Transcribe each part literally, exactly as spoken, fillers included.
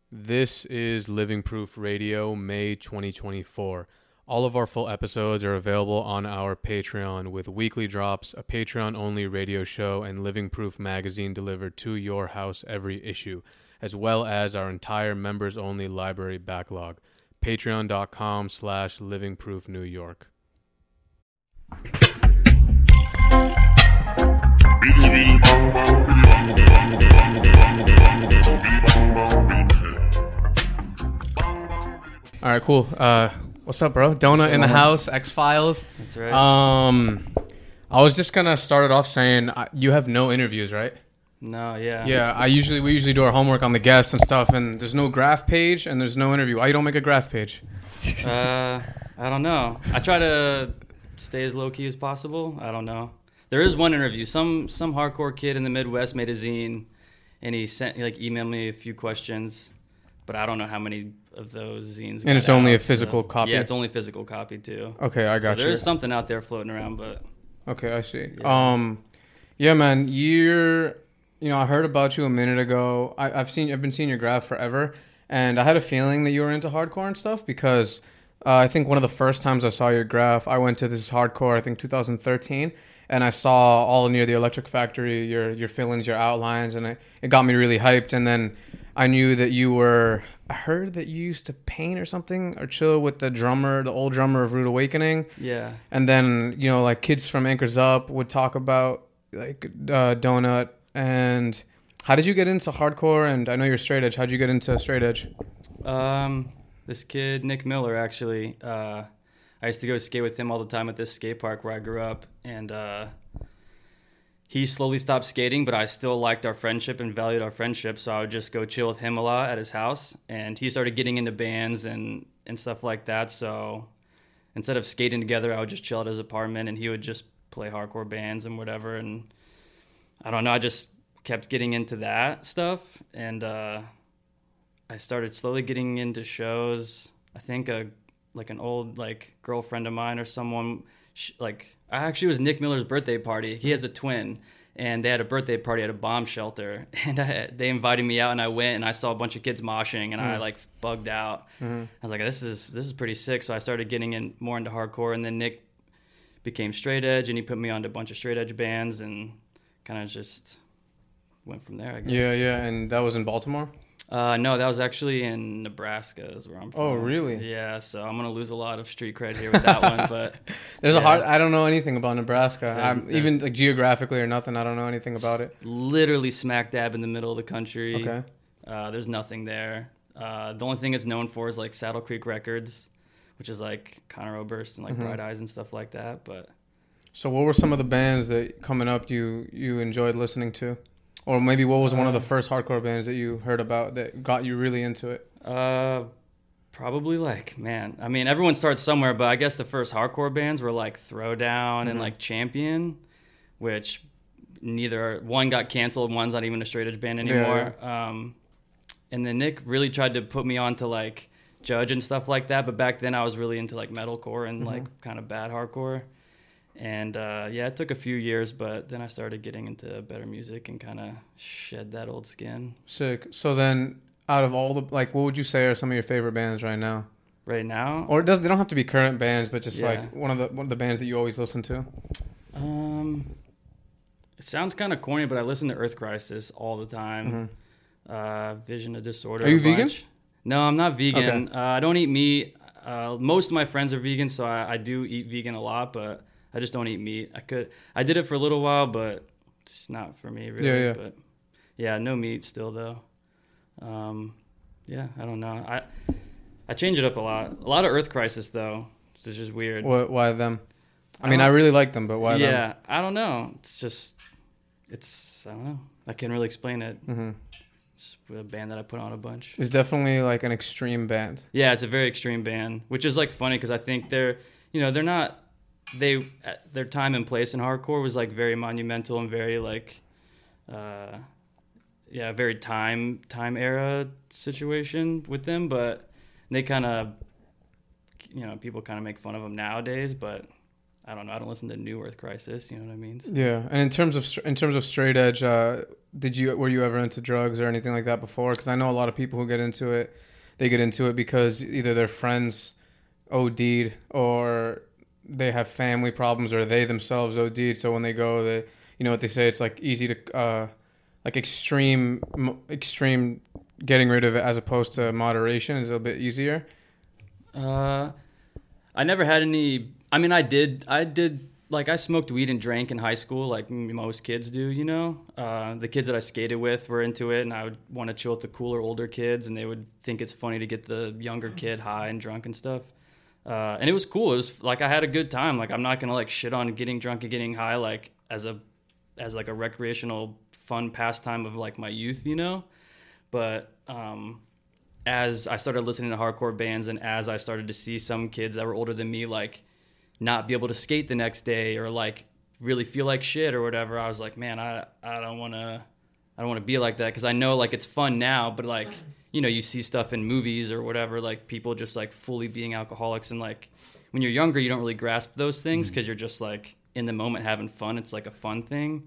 This is Living Proof Radio, May twenty twenty-four. All of our full episodes are available on our Patreon with weekly drops, a Patreon-only radio show, and Living Proof magazine delivered to your house every issue, as well as our entire members-only library backlog. Patreon.com slash Living Proof New York. All right, cool. Uh, what's up, bro? Donut in the house, X-Files. That's right. Um, I was just gonna start it off saying uh, you have no interviews, right? No, yeah. Yeah, I usually we usually do our homework on the guests and stuff, and there's no graph page and there's no interview. Why you don't make a graph page? Uh, I don't know. I try to stay as low key as possible. I don't know. There is one interview. Some some hardcore kid in the Midwest made a zine, and he sent he like emailed me a few questions, but I don't know how many of those zines. And it's out, only a physical so. copy? Yeah, it's only physical copy too. Okay, I got so you. there is something out there floating around, but okay, I see. Yeah. Um, yeah, man, you're. You know, I heard about you a minute ago. I, I've seen, I've been seeing your graph forever, and I had a feeling that you were into hardcore and stuff because uh, I think one of the first times I saw your graph, I went to this hardcore, I think two thousand thirteen, and I saw all near the Electric Factory, your your fill-ins, your outlines, and it, it got me really hyped. And then I knew that you were. I heard that you used to paint or something or chill with the drummer, the old drummer of Rude Awakening. yeah. And then you know, like kids from Anchors Up would talk about like uh, Donut. And how did you get into hardcore? And I know you're straight edge. How'd you get into straight edge? Um, this kid, Nick Miller, actually, uh, I used to go skate with him all the time at this skate park where I grew up. And uh, he slowly stopped skating, but I still liked our friendship and valued our friendship. So I would just go chill with him a lot at his house. And he started getting into bands and, and stuff like that. So instead of skating together, I would just chill at his apartment and he would just play hardcore bands and whatever. And I don't know, I just kept getting into that stuff, and uh, I started slowly getting into shows. I think a like an old like girlfriend of mine or someone, she, like I actually it was Nick Miller's birthday party. He has a twin, and they had a birthday party at a bomb shelter, and I, they invited me out, and I went, and I saw a bunch of kids moshing, and mm. I like bugged out. Mm-hmm. I was like, this is this is pretty sick. So I started getting in more into hardcore, and then Nick became straight edge, and he put me onto a bunch of straight edge bands, and kind of just went from there, I guess. Yeah, yeah, and that was in Baltimore? Uh, no, that was actually in Nebraska is where I'm from. Oh, really? Yeah, so I'm going to lose a lot of street cred here with that one, but... There's yeah. a hard... I don't know anything about Nebraska. There's, I'm, there's, even like geographically or nothing, I don't know anything about it. Literally smack dab in the middle of the country. Okay. Uh, there's nothing there. Uh, the only thing it's known for is like Saddle Creek Records, which is like Conor Oberst and like mm-hmm. Bright Eyes and stuff like that, but... So what were some of the bands that coming up you, you enjoyed listening to? Or maybe what was one of the first hardcore bands that you heard about that got you really into it? Uh, probably like, man, I mean, everyone starts somewhere, but I guess the first hardcore bands were like Throwdown mm-hmm. and like Champion, which neither, one got canceled, one's not even a straight edge band anymore. Yeah, yeah. Um, and then Nick really tried to put me on to like Judge and stuff like that, but back then I was really into like metalcore and mm-hmm. like kind of bad hardcore. And, uh, yeah, it took a few years, but then I started getting into better music and kind of shed that old skin. Sick. So then, out of all the, like, what would you say are some of your favorite bands right now? Right now? Or it does, they don't have to be current bands, but just, yeah. like, one of the one of the bands that you always listen to? Um, it sounds kind of corny, but I listen to Earth Crisis all the time. Mm-hmm. Uh, Vision of Disorder. Are you vegan? No, I'm not vegan. Okay. Uh, I don't eat meat. Uh, most of my friends are vegan, so I, I do eat vegan a lot, but... I just don't eat meat. I could, I did it for a little while, but it's not for me really. Yeah, yeah. But yeah, no meat still though. Um, yeah, I don't know. I, I change it up a lot. A lot of Earth Crisis though. It's just weird. What? Why them? I, I mean, I really like them, but why yeah, them? Yeah, I don't know. It's just, it's I don't know. I can't really explain it. Mm-hmm. It's a band that I put on a bunch. It's definitely like an extreme band. Yeah, it's a very extreme band, which is like funny because I think they're, you know, they're not. They their time and place in hardcore was like very monumental and very like uh yeah very time time era situation with them, but they kind of, you know, people kind of make fun of them nowadays, but I don't know. I don't listen to New Earth Crisis. You know what I mean? So, Yeah, and in terms of str- in terms of straight edge, uh, did you were you ever into drugs or anything like that before? Because I know a lot of people who get into it, they get into it because either their friends O D'd or they have family problems or they themselves O D'd. So when they go, they you know what they say, it's like easy to uh, like extreme extreme getting rid of it as opposed to moderation is a bit easier. Uh, I never had any. I mean, I did. I did. Like, I smoked weed and drank in high school, like most kids do. You know, uh, the kids that I skated with were into it, and I would want to chill with the cooler older kids, and they would think it's funny to get the younger kid high and drunk and stuff. Uh, and it was cool. It was like I had a good time. Like, I'm not gonna like shit on getting drunk and getting high, like as a as like a recreational fun pastime of like my youth, you know. But um, as I started listening to hardcore bands, and as I started to see some kids that were older than me, like, not be able to skate the next day or like really feel like shit or whatever, I was like, man, I, I don't want to, I don't want to be like that. Cause I know like it's fun now, but like, you know, you see stuff in movies or whatever, like people just like fully being alcoholics. And like, when you're younger, you don't really grasp those things cause you're just like in the moment having fun. It's like a fun thing,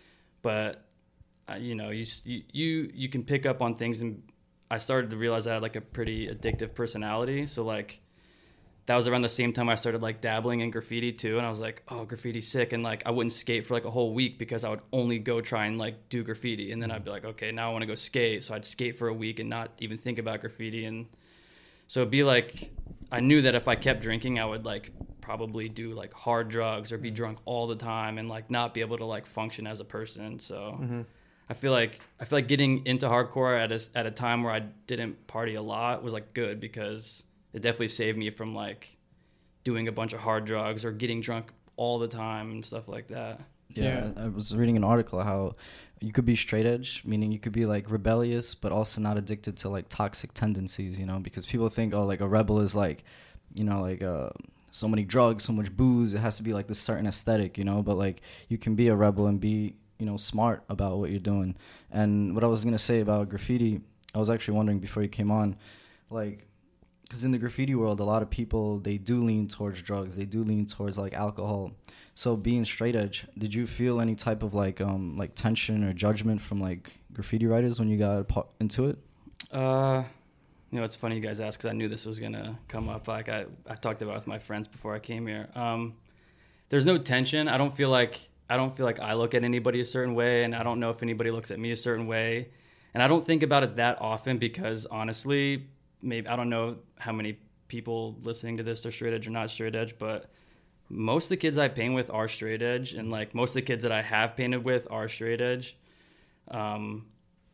but uh, you know, you, you, you can pick up on things. And I started to realize I had like a pretty addictive personality. So like, that was around the same time I started like dabbling in graffiti too. And I was like, oh, graffiti's sick. And like, I wouldn't skate for like a whole week because I would only go try and like do graffiti. And then I'd be like, okay, now I want to go skate. So I'd skate for a week and not even think about graffiti. And so it'd be like, I knew that if I kept drinking, I would like probably do like hard drugs or be drunk all the time and like not be able to like function as a person. So mm-hmm. I feel like, I feel like getting into hardcore at a, at a time where I didn't party a lot was like good, because it definitely saved me from like doing a bunch of hard drugs or getting drunk all the time and stuff like that. Yeah, yeah. I was reading an article how you could be straight edge, meaning you could be like rebellious, but also not addicted to like toxic tendencies, you know, because people think, oh, like a rebel is like, you know, like uh, so many drugs, so much booze. It has to be like this certain aesthetic, you know, but like you can be a rebel and be, you know, smart about what you're doing. And what I was going to say about graffiti, I was actually wondering before you came on, like, because in the graffiti world, a lot of people, they do lean towards drugs. They do lean towards, like, alcohol. So being straight edge, did you feel any type of, like, um, like tension or judgment from, like, graffiti writers when you got into it? Uh, you know, it's funny you guys ask, because I knew this was going to come up. Like, I, I talked about it with my friends before I came here. Um, there's no tension. I don't feel like I don't feel like I look at anybody a certain way, and I don't know if anybody looks at me a certain way. And I don't think about it that often because, honestly, maybe I don't know how many people listening to this are straight edge or not straight edge, but most of the kids I paint with are straight edge, and like most of the kids that I have painted with are straight edge. Um,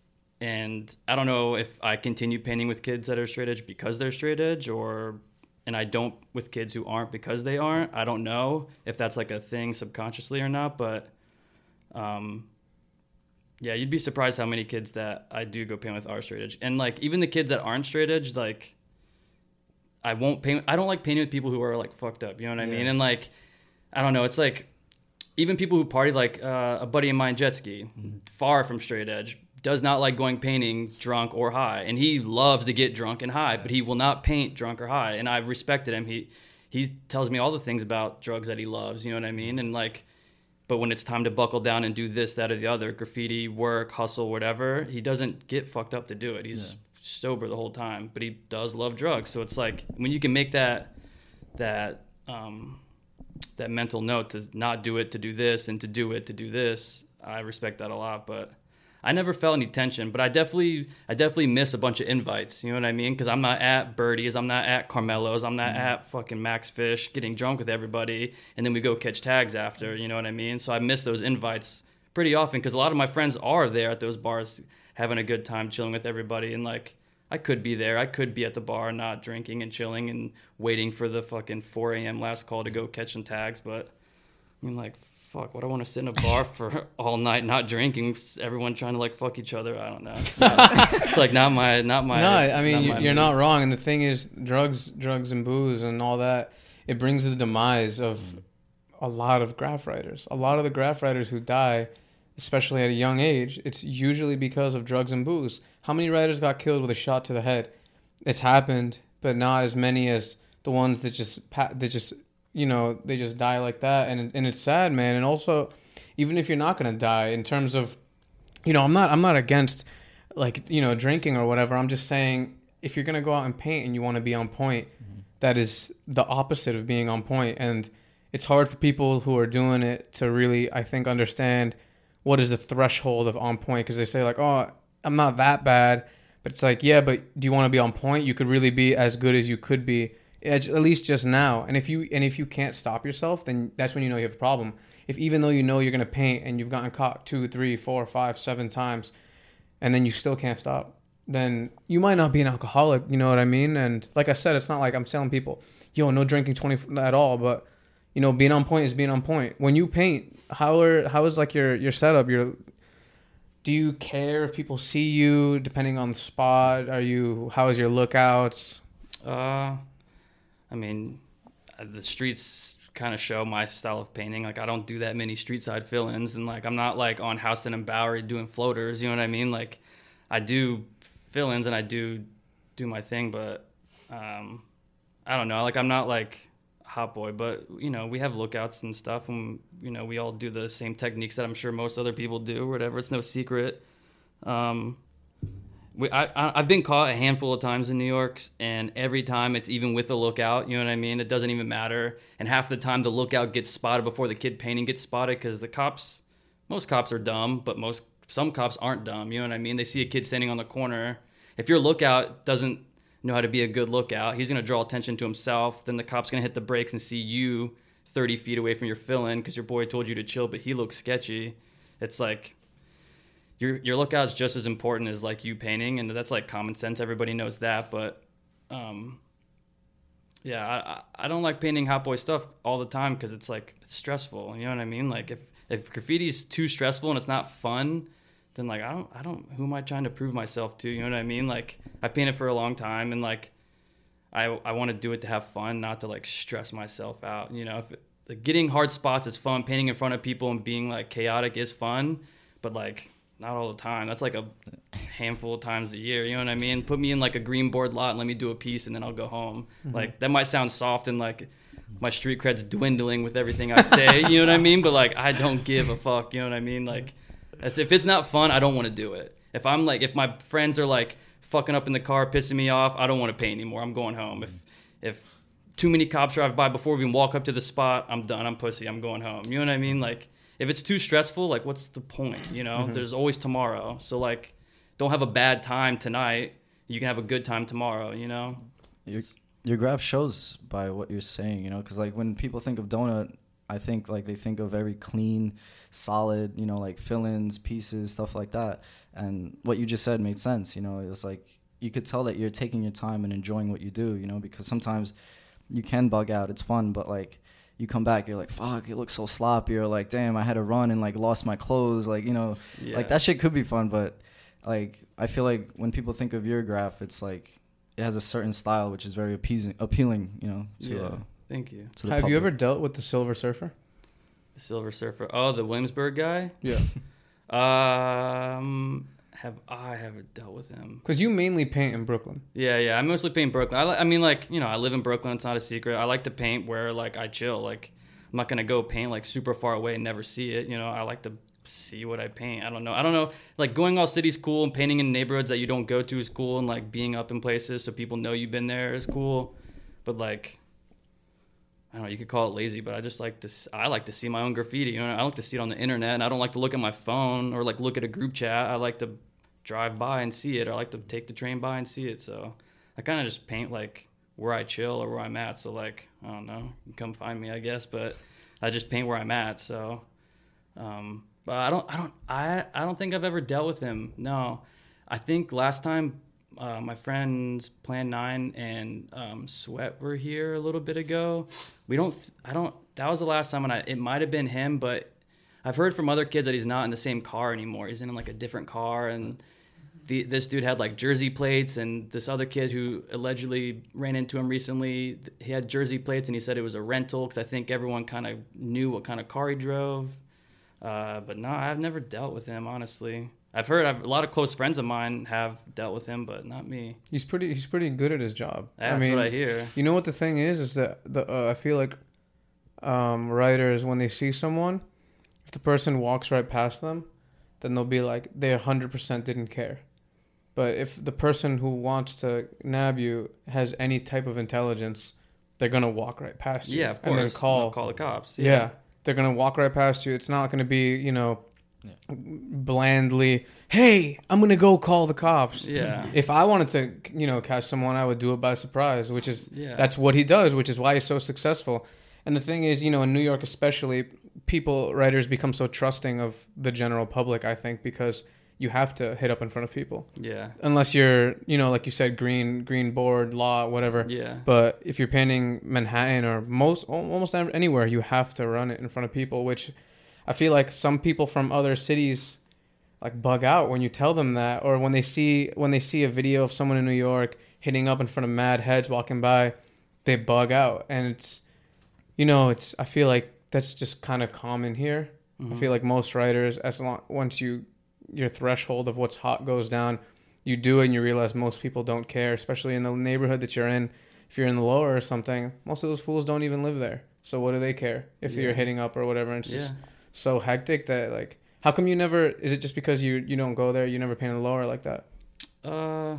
and I don't know if I continue painting with kids that are straight edge because they're straight edge, or and I don't with kids who aren't because they aren't. I don't know if that's like a thing subconsciously or not, but um, yeah, you'd be surprised how many kids that I do go paint with are straight edge. And like even the kids that aren't straight edge, like I won't paint. I don't like painting with people who are like fucked up. You know what I yeah. mean? And like I don't know. It's like even people who party, like uh, a buddy of mine, jet ski, mm-hmm. far from straight edge, does not like going painting drunk or high, and he loves to get drunk and high, but he will not paint drunk or high. And I've respected him. He he tells me all the things about drugs that he loves. You know what I mean? And like. But when it's time to buckle down and do this, that, or the other, graffiti, work, hustle, whatever, he doesn't get fucked up to do it. He's yeah. sober the whole time, but he does love drugs. So it's like when you can make that that um, that mental note to not do it, to do this, and to do it, to do this, I respect that a lot. But I never felt any tension, but I definitely I definitely miss a bunch of invites. You know what I mean? Because I'm not at Birdie's, I'm not at Carmelo's, I'm not mm-hmm. at fucking Max Fish getting drunk with everybody, and then we go catch tags after. You know what I mean? So I miss those invites pretty often because a lot of my friends are there at those bars having a good time, chilling with everybody. And like I could be there, I could be at the bar not drinking and chilling and waiting for the fucking four a.m. last call to go catch some tags. But I mean, like. Fuck, what I want to sit in a bar for all night not drinking, everyone trying to like fuck each other. I don't know. It's, not, it's like not my not my No, I mean not you're not wrong. And the thing is drugs drugs and booze and all that, it brings the demise of a lot of graph writers. A lot of the graph writers who die, especially at a young age, it's usually because of drugs and booze. How many writers got killed with a shot to the head? It's happened, but not as many as the ones that just that just you know, they just die like that, and and it's sad, man. And also, even if you're not gonna die, in terms of, you know, I'm not I'm not against like, you know, drinking or whatever. I'm just saying, if you're gonna go out and paint and you want to be on point, mm-hmm. that is the opposite of being on point. And it's hard for people who are doing it to really, I think, understand what is the threshold of on point, because they say like, oh, I'm not that bad, but it's like, yeah, but do you want to be on point? You could really be as good as you could be, at least just now. And if you and if you can't stop yourself, then that's when you know you have a problem. If even though you know you're gonna paint and you've gotten caught two, three, four, five, seven times, and then you still can't stop, then you might not be an alcoholic. You know what I mean? And like I said, it's not like I'm telling people, yo, no drinking twenty at all. But you know, being on point is being on point. When you paint, how are how is like your your setup? Your do you care if people see you depending on the spot? Are you how is your lookouts? Uh, I mean, the streets kind of show my style of painting. Like, I don't do that many street side fill-ins, and like I'm not like on Houston and Bowery doing floaters, you know what I mean? Like, I do fill-ins and I do do my thing, but um I don't know, like I'm not like hot boy, but you know, we have lookouts and stuff, and you know, we all do the same techniques that I'm sure most other people do or whatever. It's no secret. um We, I, I've been caught a handful of times in New York, and every time it's even with a lookout, you know what I mean? It doesn't even matter. And half the time the lookout gets spotted before the kid painting gets spotted, because the cops, most cops are dumb, but most some cops aren't dumb, you know what I mean? They see a kid standing on the corner. If your lookout doesn't know how to be a good lookout, he's going to draw attention to himself. Then the cop's going to hit the brakes and see you thirty feet away from your fill-in because your boy told you to chill, but he looks sketchy. It's like, Your your lookout's just as important as like you painting, and that's like common sense. Everybody knows that, but um, yeah, I I don't like painting hot boy stuff all the time because it's like it's stressful. You know what I mean? Like if if graffiti's too stressful and it's not fun, then like I don't I don't who am I trying to prove myself to? You know what I mean? Like I painted for a long time, and like I I want to do it to have fun, not to like stress myself out. You know, if it, like getting hard spots is fun, painting in front of people and being like chaotic is fun, but like not all the time. That's like a handful of times a year. You know what I mean? Put me in like a green board lot and let me do a piece, and then I'll go home. Mm-hmm. Like that might sound soft and like my street cred's dwindling with everything I say. You know what I mean? But like I don't give a fuck. You know what I mean? Like that's, if it's not fun, I don't want to do it. If I'm like if my friends are like fucking up in the car, pissing me off, I don't want to paint anymore. I'm going home. If if too many cops drive by before we even walk up to the spot, I'm done. I'm pussy. I'm going home. You know what I mean? Like. If it's too stressful, like, what's the point, you know? Mm-hmm. There's always tomorrow. So, like, don't have a bad time tonight. You can have a good time tomorrow, you know? Your, your graph shows by what you're saying, you know? Because, like, when people think of Donut, I think, like, they think of very clean, solid, you know, like, fill-ins, pieces, stuff like that. And what you just said made sense, you know? It was, like, you could tell that you're taking your time and enjoying what you do, you know? Because sometimes you can bug out. It's fun, but, like, you come back, you're like, fuck, it looks so sloppy, or like, damn, I had to run and like lost my clothes, like, you know, yeah. Like that shit could be fun, but like I feel like when people think of your graph, it's like it has a certain style which is very appeasing, appealing, you know. To, yeah, uh, thank you. Have public. You ever dealt with the Silver Surfer? The Silver Surfer, oh, the Williamsburg guy. Yeah. um. Have I haven't dealt with him? Because you mainly paint in Brooklyn. Yeah, yeah. I mostly paint Brooklyn. I, li- I mean, like, you know, I live in Brooklyn. It's not a secret. I like to paint where, like, I chill. Like, I'm not going to go paint, like, super far away and never see it. You know, I like to see what I paint. I don't know. I don't know. Like, going all city's cool, and painting in neighborhoods that you don't go to is cool, and, like, being up in places so people know you've been there is cool. But, like, I don't know, you could call it lazy, but I just like to, I like to see my own graffiti. You know, I like to see it on the internet, and I don't like to look at my phone or, like, look at a group chat. I like to drive by and see it, or I like to take the train by and see it. So I kind of just paint like where I chill or where I'm at. So like, I don't know, you can come find me, I guess, but I just paint where I'm at. So, um, but I don't, I don't, I, I don't think I've ever dealt with him. No, I think last time uh, my friends Plan Nine and um, Sweat were here a little bit ago. We don't, I don't, that was the last time, and I, it might've been him, but I've heard from other kids that he's not in the same car anymore. He's in like a different car, and the, this dude had like jersey plates, and this other kid who allegedly ran into him recently, he had jersey plates, and he said it was a rental because I think everyone kind of knew what kind of car he drove. Uh, but no, I've never dealt with him, honestly. I've heard I've, a lot of close friends of mine have dealt with him, but not me. He's pretty. He's pretty good at his job. That's I mean, what I hear. You know what the thing is? Is that the uh, I feel like um, writers, when they see someone, if the person walks right past them, then they'll be like, they one hundred percent didn't care. But if the person who wants to nab you has any type of intelligence, they're going to walk right past you. Yeah, of course. And then call. They'll call the cops. Yeah. yeah. They're going to walk right past you. It's not going to be, you know, yeah. blandly, hey, I'm going to go call the cops. Yeah. If I wanted to, you know, catch someone, I would do it by surprise, which is, yeah. that's what he does, which is why he's so successful. And the thing is, you know, in New York especially, people, writers become so trusting of the general public, I think, because you have to hit up in front of people. Yeah. Unless you're, you know, like you said, green, green board, law, whatever. Yeah. But if you're painting Manhattan or most, almost anywhere, you have to run it in front of people, which I feel like some people from other cities like bug out when you tell them that, or when they see, when they see a video of someone in New York hitting up in front of mad heads walking by, they bug out. And it's, you know, it's, I feel like that's just kind of common here. Mm-hmm. I feel like most writers, as long, once you, your threshold of what's hot goes down, you do it and you realize most people don't care, especially in the neighborhood that you're in. If you're in the lower or something, most of those fools don't even live there. So what do they care if yeah. you're hitting up or whatever? And it's yeah. just so hectic that, like, how come you never, is it just because you, you don't go there, you never paint in the lower like that? Uh,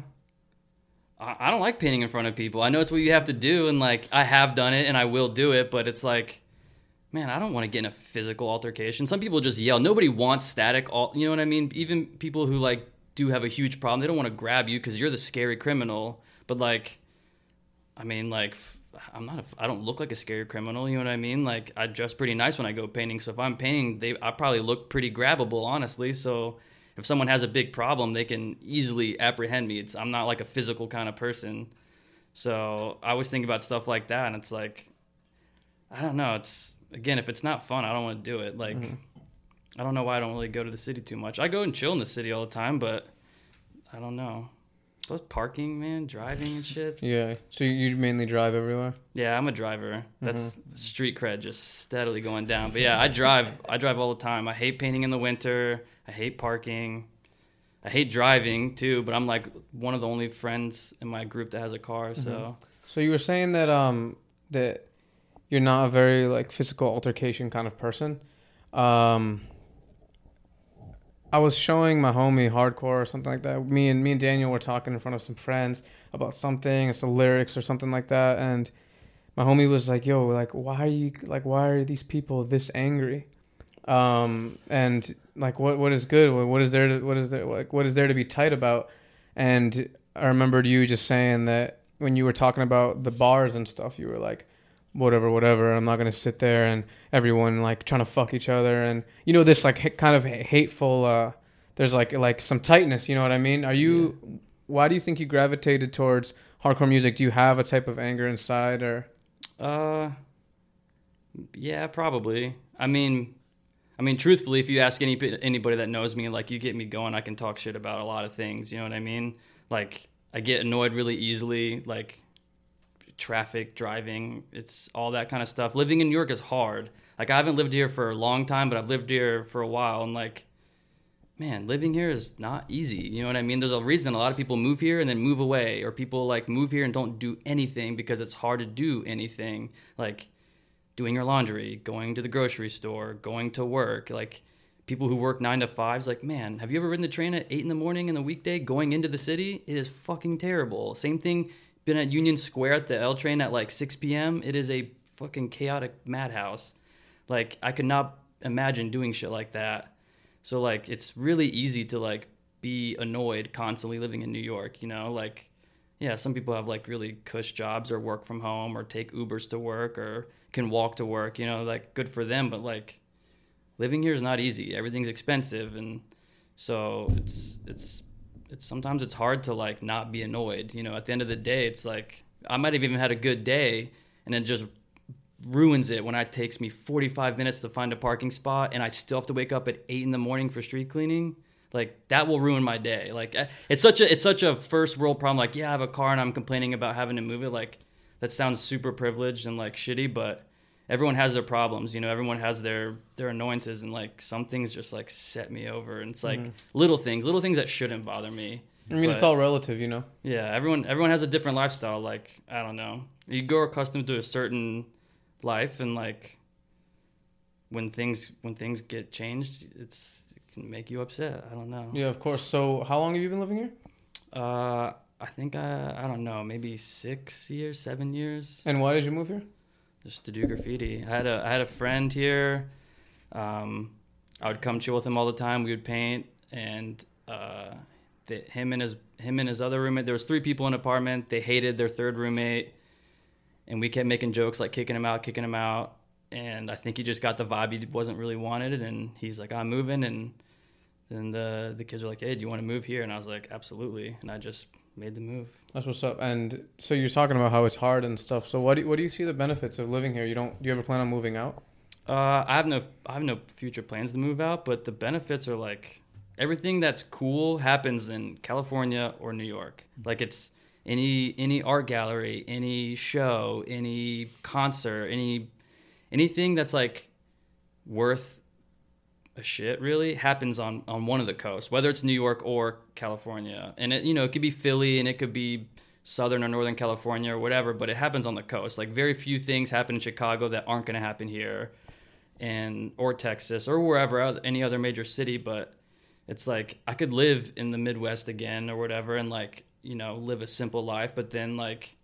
I don't like painting in front of people. I know it's what you have to do, and like I have done it and I will do it, but it's like, man, I don't want to get in a physical altercation. Some people just yell. Nobody wants static. All, you know what I mean? Even people who like do have a huge problem, they don't want to grab you because you're the scary criminal. But like, I mean, like, I'm not. A, I don't look like a scary criminal. You know what I mean? Like, I dress pretty nice when I go painting. So if I'm painting, they I probably look pretty grabbable, honestly. So if someone has a big problem, they can easily apprehend me. It's I'm not like a physical kind of person. So I always think about stuff like that, and it's like, I don't know. It's Again, if it's not fun, I don't want to do it. Like, mm-hmm. I don't know why I don't really go to the city too much. I go and chill in the city all the time, but I don't know. Those parking, man, driving and shit. Yeah. So you mainly drive everywhere? Yeah, I'm a driver. That's mm-hmm. street cred just steadily going down. But yeah, I drive. I drive all the time. I hate painting in the winter. I hate parking. I hate driving too, but I'm like one of the only friends in my group that has a car, so. Mm-hmm. So you were saying that um that you're not a very like physical altercation kind of person. Um, I was showing my homie hardcore or something like that. Me and me and Daniel were talking in front of some friends about something, some lyrics or something like that, and my homie was like, "Yo, like, why are you like, why are these people this angry? Um, and like, what what is good? What is there? To, what is there? Like, what is there to be tight about?" And I remembered you just saying that when you were talking about the bars and stuff, you were like, whatever, whatever. I'm not going to sit there and everyone like trying to fuck each other. And, you know, this like kind of hateful, uh, there's like, like some tightness, you know what I mean? Are you, yeah. Why do you think you gravitated towards hardcore music? Do you have a type of anger inside or? Uh, yeah, probably. I mean, I mean, truthfully, if you ask any, anybody that knows me, like you get me going, I can talk shit about a lot of things. You know what I mean? Like I get annoyed really easily. Like, traffic, driving, it's all that kind of stuff. Living in New York is hard. Like I haven't lived here for a long time, but I've lived here for a while, and like, man, living here is not easy. You know what I mean? There's a reason a lot of people move here and then move away, or people like move here and don't do anything because it's hard to do anything, like doing your laundry, going to the grocery store, going to work. Like people who work nine to fives, like, man, have you ever ridden the train at eight in the morning in the weekday going into the city? It is fucking terrible. Same thing. Been at Union Square at the L train at like six p.m. It is a fucking chaotic madhouse. Like I could not imagine doing shit like that. So like it's really easy to like be annoyed constantly living in New York, you know? Like yeah, some people have like really cush jobs or work from home or take Ubers to work or can walk to work, you know, like good for them, but like living here is not easy. Everything's expensive, and so it's it's It's, sometimes it's hard to like not be annoyed. You know, at the end of the day, it's like I might have even had a good day, and it just ruins it when it takes me forty-five minutes to find a parking spot, and I still have to wake up at eight in the morning for street cleaning. Like that will ruin my day. Like it's such a it's such a first world problem. Like yeah, I have a car and I'm complaining about having to move it. Like that sounds super privileged and like shitty, but everyone has their problems, you know, everyone has their, their annoyances, and like some things just like set me over, and it's like mm-hmm. little things, little things that shouldn't bother me. I mean, but, it's all relative, you know? Yeah. Everyone, everyone has a different lifestyle. Like, I don't know, you grow accustomed to a certain life, and like when things when things get changed, it's it can make you upset. I don't know. Yeah, of course. So how long have you been living here? Uh, I think I I don't know, maybe six years, seven years. And why did you move here? Just to do graffiti. I had a I had a friend here. Um, I would come chill with him all the time. We would paint, and uh, the, him and his him and his other roommate. There was three people in an apartment. They hated their third roommate, and we kept making jokes like kicking him out, kicking him out. And I think he just got the vibe he wasn't really wanted, and he's like, "I'm moving." And then the the kids were like, "Hey, do you want to move here?" And I was like, "Absolutely." And I just made the move. That's what's up. And so you're talking about how it's hard and stuff. So what do, what do you see the benefits of living here? You don't do you ever plan on moving out? Uh, I have no I have no future plans to move out, but the benefits are like everything that's cool happens in California or New York. Like it's any any art gallery, any show, any concert, any anything that's like worth a shit really happens on, on one of the coasts, whether it's New York or California. And it, you know, it could be Philly and it could be Southern or Northern California or whatever, but it happens on the coast. Like very few things happen in Chicago that aren't going to happen here, and or Texas or wherever, any other major city. But it's like I could live in the Midwest again or whatever and like, you know, live a simple life, but then like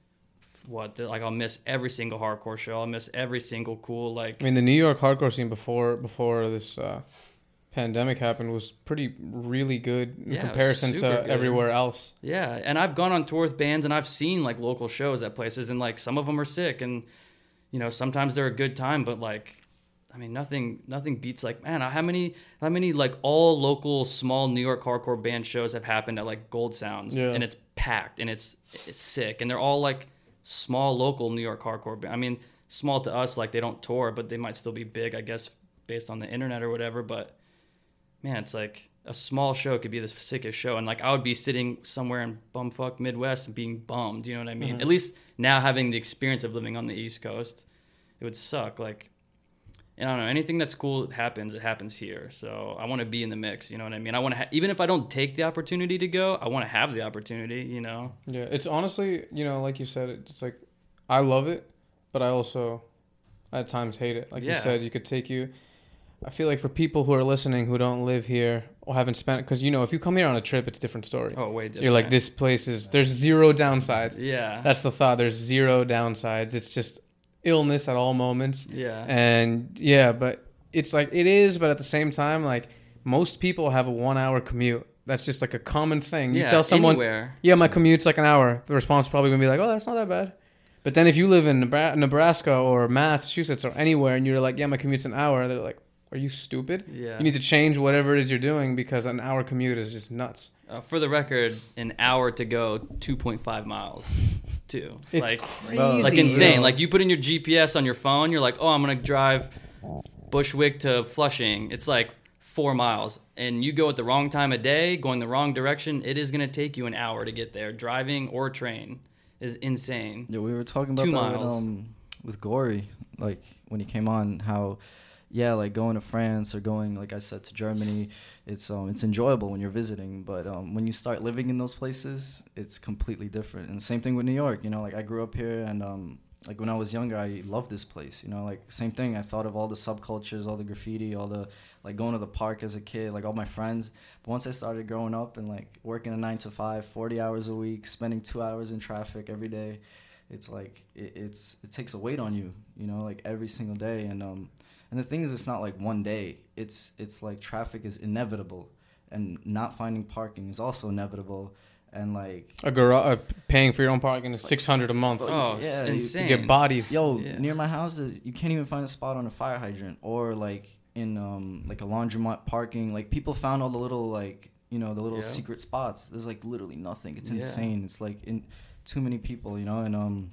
what like I'll miss every single hardcore show. I'll miss every single cool like I mean, the New York hardcore scene before before this uh, pandemic happened was pretty really good in Yeah, it was comparison to super good. everywhere else. Yeah, and I've gone on tour with bands and I've seen like local shows at places, and like some of them are sick, and you know sometimes they're a good time, but like I mean nothing nothing beats like man how many how many like all local small New York hardcore band shows have happened at like Gold Sounds, Yeah. and it's packed and it's it's sick, and they're all like small local New York hardcore band. I mean small to us, like they don't tour, but they might still be big, I guess, based on the internet or whatever. But man, it's like a small show could be the sickest show, and like I would be sitting somewhere in bumfuck Midwest and being bummed, you know what I mean? Mm-hmm. At least now having the experience of living on the East Coast, it would suck. Like, and I don't know, anything that's cool happens, it happens here. So I want to be in the mix, you know what I mean? I want to, ha- even if I don't take the opportunity to go, I want to have the opportunity, you know? Yeah, it's honestly, you know, like you said, it's like I love it, but I also at times hate it. Like Yeah. you said, you could take you. I feel like for people who are listening who don't live here or haven't spent, because you know, if you come here on a trip, it's a different story. Oh, way different. You're like, this place is, there's zero downsides. Yeah. That's the thought. There's zero downsides. It's just illness at all moments. yeah. And yeah, but it's like, it is, but at the same time, like most people have a one hour commute. That's just like a common thing. You yeah, tell someone, anywhere. yeah, my commute's like an hour. The response is probably going to be like, oh, that's not that bad. But then if you live in Nebra- Nebraska or Massachusetts or anywhere and you're like, yeah, my commute's an hour, they're like, are you stupid? Yeah. You need to change whatever it is you're doing because an hour commute is just nuts. Uh, for the record, an hour to go, two point five miles, too. It's like, crazy. like insane. bro. Like you put in your G P S on your phone, you're like, oh, I'm going to drive Bushwick to Flushing. It's like four miles. And you go at the wrong time of day, going the wrong direction, it is going to take you an hour to get there. Driving or train is insane. Yeah, we were talking about Two that with, miles. um, with Gory, like when he came on, how, yeah, like going to France or going, like I said, to Germany, it's um it's enjoyable when you're visiting, but um when you start living in those places, it's completely different. And same thing with New York, you know, like I grew up here, and um like when I was younger, I loved this place, you know, like same thing. I thought of all the subcultures, all the graffiti, all the like going to the park as a kid, like all my friends. But once I started growing up and like working a nine to five, forty hours a week, spending two hours in traffic every day, it's like it, it's it takes a weight on you, you know, like every single day. And um and the thing is, it's not like one day. It's it's like traffic is inevitable, and not finding parking is also inevitable. And like A garage, uh, paying for your own parking is six hundred a month. Oh, yeah, it's you- insane. You get bodied. yo, Yeah. near my house, is- you can't even find a spot on a fire hydrant, or like in um like a laundromat parking. Like people found all the little like you know the little Yeah. secret spots. There's like literally nothing. It's Yeah. insane. It's like in too many people, you know. And um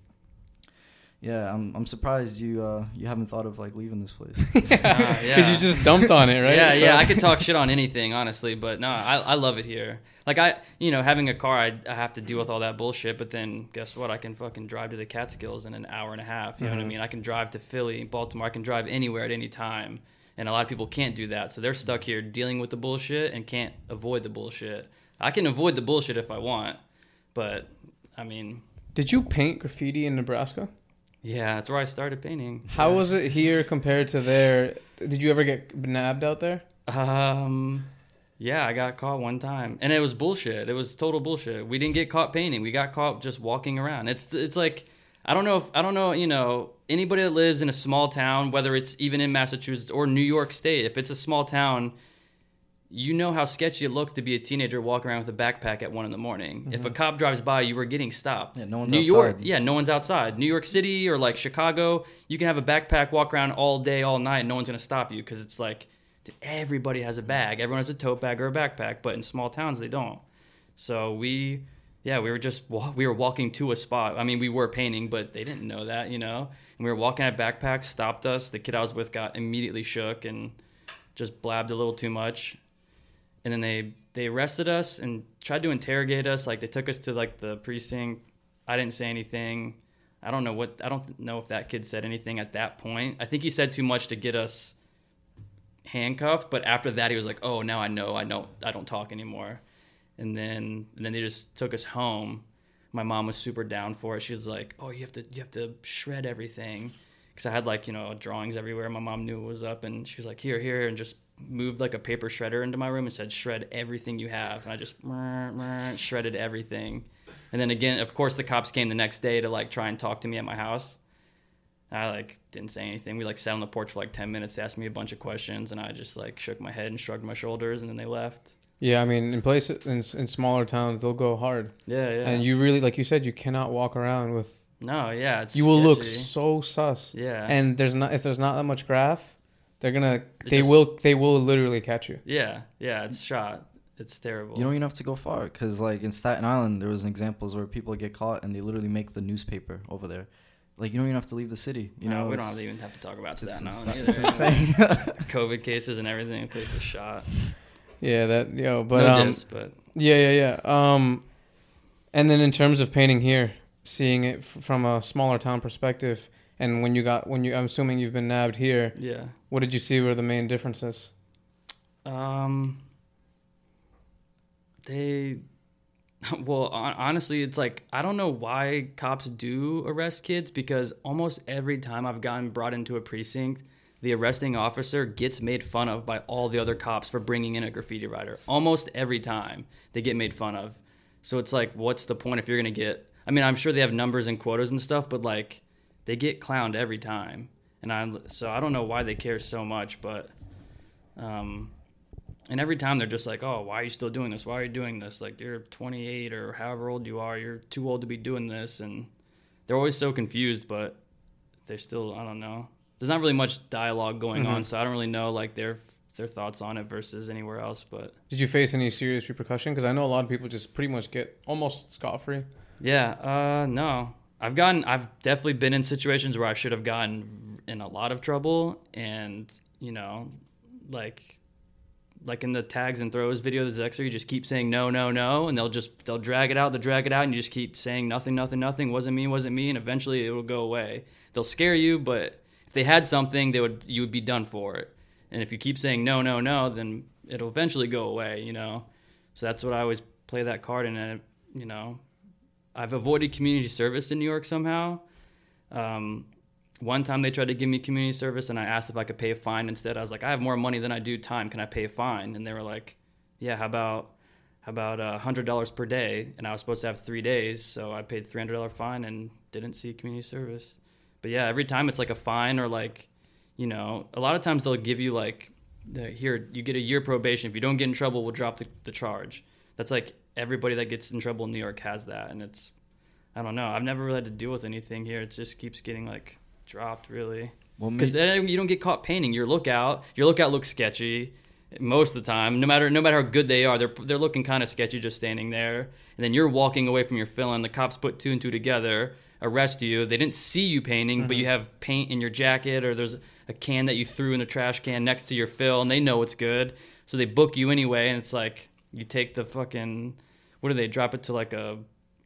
yeah, I'm I'm surprised you uh you haven't thought of like leaving this place. Ah, Because you just dumped on it, right? Yeah, So- yeah. I could talk shit on anything, honestly, but no, I, I love it here. Like I, you know, having a car, I, I have to deal with all that bullshit. But then, guess what? I can fucking drive to the Catskills in an hour and a half. You know what I Mhm. mean? I can drive to Philly, Baltimore. I can drive anywhere at any time. And a lot of people can't do that, so they're stuck here dealing with the bullshit and can't avoid the bullshit. I can avoid the bullshit if I want, but I mean, Did you paint graffiti in Nebraska? Yeah, that's where I started painting. How yeah. was it here compared to there? Did you ever get nabbed out there? Um, yeah, I got caught one time, and it was bullshit. It was total bullshit. We didn't get caught painting. We got caught just walking around. It's it's like I don't know if I don't know you know anybody that lives in a small town, whether it's even in Massachusetts or New York State. If it's a small town, you know how sketchy it looks to be a teenager walking around with a backpack at one in the morning. Mm-hmm. If a cop drives by, you were getting stopped. Yeah, no one's New outside. York, yeah, no one's outside. New York City or like Chicago, you can have a backpack, walk around all day, all night, and no one's gonna stop you because it's like dude, everybody has a bag. Everyone has a tote bag or a backpack, but in small towns they don't. So we, yeah, we were just we were walking to a spot. I mean, we were painting, but they didn't know that, you know. And we were walking at backpacks, stopped us. The kid I was with got immediately shook and just blabbed a little too much. And then they, they arrested us and tried to interrogate us. Like, they took us to, like, the precinct. I didn't say anything. I don't know what... I don't know if that kid said anything at that point. I think he said too much to get us handcuffed. But after that, he was like, oh, now I know. I know. I don't talk anymore. And then and then they just took us home. My mom was super down for it. She was like, oh, you have to you have to shred everything. Because I had, like, you know, drawings everywhere. My mom knew it was up. And she was like, here, here, and just... moved like a paper shredder into my room and said, shred everything you have. And I just shredded everything. And then again, of course, the cops came the next day to like try and talk to me at my house. I like didn't say anything. We like sat on the porch for like ten minutes. They asked me a bunch of questions and I just like shook my head and shrugged my shoulders and then they left. Yeah, I mean, in places in, in smaller towns, they'll go hard. Yeah, yeah. And you really, like you said, you cannot walk around with. No, yeah, it's you will sketchy. look so sus. Yeah. And there's not if there's not that much graph. They're gonna. It they just, will. They will literally catch you. Yeah, yeah. It's shot. It's terrible. You don't even have to go far because, like in Staten Island, there was examples where people get caught and they literally make the newspaper over there. Like you don't even have to leave the city. You no, know, we don't have to even have to talk about Staten Island either. It's insane. COVID cases and everything. The place is shot. Yeah, that yo, but no um, diss, but yeah, yeah, yeah. Um, and then in terms of painting here, seeing it f- from a smaller town perspective. And when you got, when you, I'm assuming you've been nabbed here. Yeah. What did you see were the main differences? Um, they, well, honestly, it's like, I don't know why cops do arrest kids because almost every time I've gotten brought into a precinct, the arresting officer gets made fun of by all the other cops for bringing in a graffiti writer. Almost every time they get made fun of. So it's like, what's the point if you're going to get, I mean, I'm sure they have numbers and quotas and stuff, but like, they get clowned every time, and I so I don't know why they care so much, but um, and every time they're just like, oh, why are you still doing this? Why are you doing this? Like you're twenty-eight or however old you are, you're too old to be doing this, and they're always so confused, but they're still I don't know. There's not really much dialogue going mm-hmm. on, so I don't really know like their their thoughts on it versus anywhere else. But did you face any serious repercussion? Because I know a lot of people just pretty much get almost scot-free. Yeah, uh, no. I've gotten, I've definitely been in situations where I should have gotten in a lot of trouble, and you know, like, like in the tags and throws video, the Xer, you just keep saying no, no, no, and they'll just they'll drag it out, they'll drag it out, and you just keep saying nothing, nothing, nothing. Wasn't me, wasn't me, and eventually it will go away. They'll scare you, but if they had something, they would you would be done for it. And if you keep saying no, no, no, then it'll eventually go away. You know, so that's what I always play that card in, and you know. I've avoided community service in New York somehow. Um, one time they tried to give me community service and I asked if I could pay a fine instead. I was like, I have more money than I do time. Can I pay a fine? And they were like, yeah, how about how about uh, one hundred dollars per day? And I was supposed to have three days, so I paid three hundred dollars fine and didn't see community service. But yeah, every time it's like a fine or like, you know, a lot of times they'll give you like, the, here, you get a year probation. If you don't get in trouble, we'll drop the, the charge. That's like everybody that gets in trouble in New York has that, and it's I don't know. I've never really had to deal with anything here. It just keeps getting like dropped, really. Well, because then you don't get caught painting. Your lookout, your lookout looks sketchy most of the time. No matter no matter how good they are, they're they're looking kind of sketchy just standing there. And then you're walking away from your fill, and the cops put two and two together, arrest you. They didn't see you painting, mm-hmm. but you have paint in your jacket, or there's a can that you threw in a trash can next to your fill, and they know it's good, so they book you anyway. And it's like you take the fucking what do they drop it to like a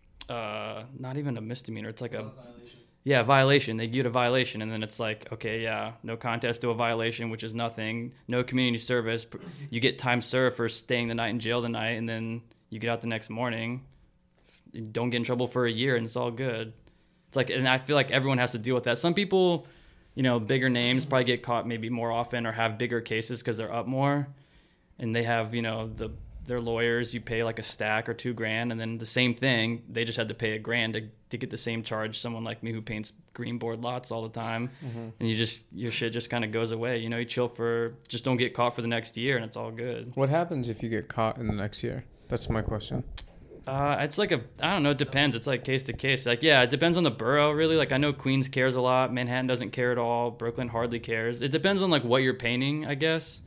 uh, not even a misdemeanor. It's like a violation. Yeah, violation. They give it a violation, and then it's like, okay, yeah, no contest to a violation, which is nothing. No community service. You get time served for staying the night in jail the night, and then you get out the next morning. You don't get in trouble for a year, and it's all good. It's like, and I feel like everyone has to deal with that. Some people, you know, bigger names probably get caught maybe more often or have bigger cases because they're up more, and they have, you know, the their lawyers. You pay like a stack or two grand, and then the same thing, they just had to pay a grand to to get the same charge. Someone like me who paints green board lots all the time, mm-hmm. and you just your shit just kind of goes away. You know, you chill for just don't get caught for the next year, and it's all good. What happens if you get caught in the next year? That's my question. Uh, it's like a, I don't know, it depends. It's like case to case. Like, yeah, it depends on the borough, really. Like, I know Queens cares a lot. Manhattan doesn't care at all. Brooklyn hardly cares. It depends on, like, what you're painting, I guess.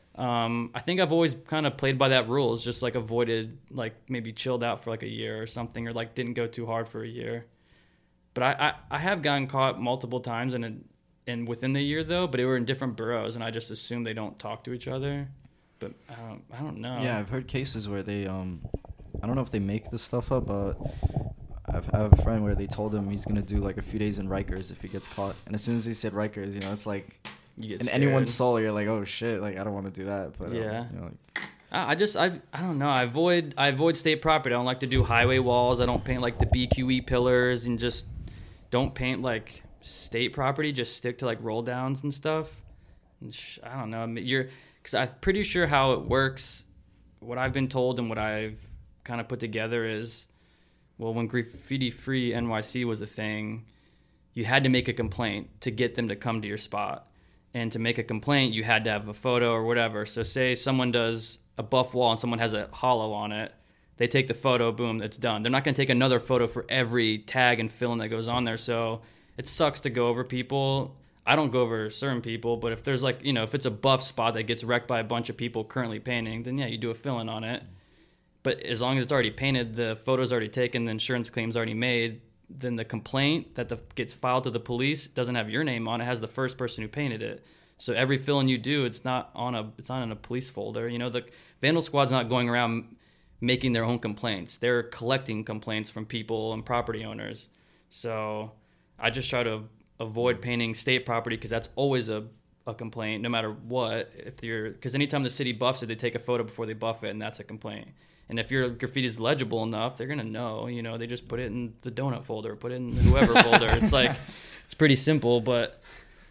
Um, I think I've always kind of played by that rule. It's just, like, avoided, like, maybe chilled out for, like, a year or something, or, like, didn't go too hard for a year. But I, I, I have gotten caught multiple times and in, in within the year, though, but they were in different boroughs, and I just assume they don't talk to each other. But I don't, I don't know. Yeah, I've heard cases where they... um. I don't know if they make this stuff up, but I've, I have a friend where they told him he's going to do like a few days in Rikers if he gets caught. And as soon as he said Rikers, you know, it's like you get in scared. anyone's soul, you're like, oh shit, like I don't want to do that. But yeah. Um, you know, like, I just, I, I don't know. I avoid, I avoid state property. I don't like to do highway walls. I don't paint like the B Q E pillars, and just don't paint like state property. Just stick to like roll downs and stuff. And sh- I don't know. I mean, you're, because I'm pretty sure how it works. What I've been told and what I've kind of put together is, well, when Graffiti Free N Y C was a thing, you had to make a complaint to get them to come to your spot. And to make a complaint, you had to have a photo or whatever. So say someone does a buff wall and someone has a hollow on it, they take the photo, boom, it's done. They're not going to take another photo for every tag and fill-in that goes on there. So it sucks to go over people. I don't go over certain people, but if there's like, you know, if it's a buff spot that gets wrecked by a bunch of people currently painting, then yeah, you do a fill-in on it. But as long as it's already painted, the photo's already taken, the insurance claim's already made, then the complaint that the, gets filed to the police doesn't have your name on it. It has the first person who painted it. So every fill-in you do, it's not on a it's not in a police folder. You know, the Vandal Squad's not going around making their own complaints. They're collecting complaints from people and property owners. So I just try to avoid painting state property because that's always a a complaint, no matter what. If you're, because anytime the city buffs it, they take a photo before they buff it, and that's a complaint. And if your graffiti is legible enough, they're gonna know. You know, they just put it in the donut folder, put it in the whoever folder. It's like, it's pretty simple. But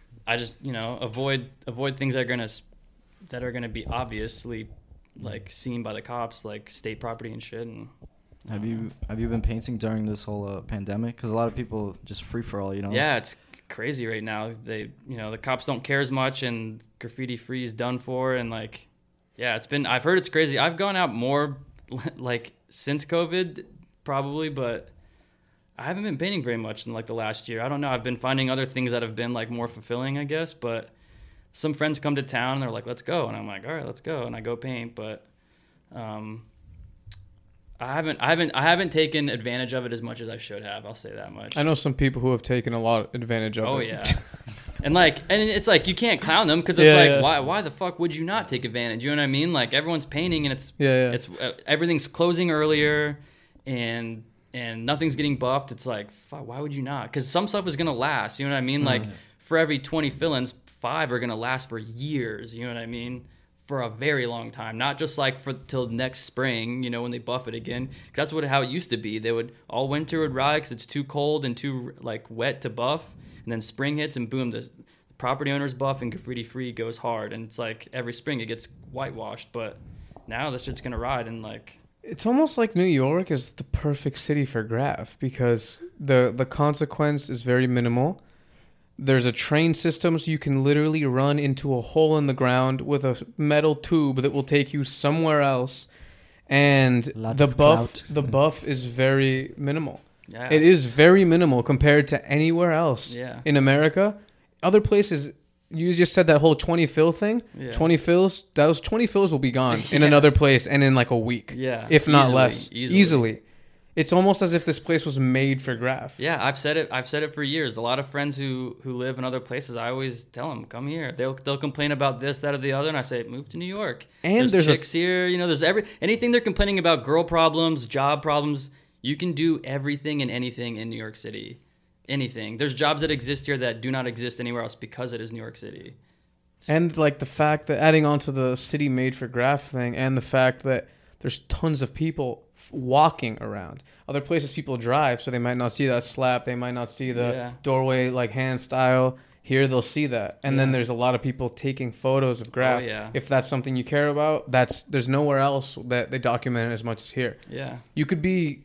I just, you know, avoid avoid things that are gonna that are gonna be obviously like seen by the cops, like state property and shit. And have you have you been painting during this whole uh, pandemic? Because a lot of people just free for all, you know. Yeah, it's crazy right now. They, you know, the cops don't care as much, and Graffiti Free is done for, and like, yeah, it's been. I've heard it's crazy. I've gone out more like since COVID probably, but I haven't been painting very much in like the last year. I don't know. I've been finding other things that have been like more fulfilling, I guess. But some friends come to town and they're like, "Let's go," and I'm like, "All right, let's go," and I go paint. But um, I haven't, I haven't, I haven't taken advantage of it as much as I should have. I'll say that much. I know some people who have taken a lot of advantage of oh, it. Oh yeah. And like, and it's like you can't clown them because it's yeah, like, yeah. why, why the fuck would you not take advantage? You know what I mean? Like everyone's painting and it's, yeah, yeah. it's uh, everything's closing earlier, and and nothing's getting buffed. It's like, fuck, why would you not? Because some stuff is gonna last. You know what I mean? Like Mm. for every twenty fill-ins, five are gonna last for years. You know what I mean? For a very long time, not just like for till next spring. You know, when they buff it again. 'Cause that's what how it used to be. They would all winter would ride because it's too cold and too like wet to buff, and then spring hits and boom, the property owners buff and Graffiti Free goes hard, and it's like every spring it gets whitewashed. But now this shit's gonna ride, and like it's almost like New York is the perfect city for graph because the the consequence is very minimal. There's a train system, so you can literally run into a hole in the ground with a metal tube that will take you somewhere else, and Lot the of buff clout. the buff is very minimal. yeah, It is very minimal compared to anywhere else Yeah. in America. Other places, you just said that whole twenty fill thing. Yeah. twenty fills, those twenty fills will be gone in Yeah. another place and in like a week. Yeah, If not easily, less. easily. Easily. It's almost as if this place was made for graph. Yeah, I've said it. I've said it for years. A lot of friends who, who live in other places, I always tell them, "Come here." They'll they'll complain about this, that, or the other, and I say, "Move to New York." And there's, there's a- chicks here. You know, there's every anything they're complaining about, girl problems, job problems. You can do everything and anything in New York City. Anything. There's jobs that exist here that do not exist anywhere else because it is New York City. And like the fact that adding on to the city made for graph thing and the fact that there's tons of people f- walking around. Other places people drive, so they might not see that slap. They might not see the Yeah. doorway like hand style. Here they'll see that, and then Yeah. there's a lot of people taking photos of graph. Oh, yeah. If that's something you care about, that's there's nowhere else that they document it as much as here. Yeah. You could be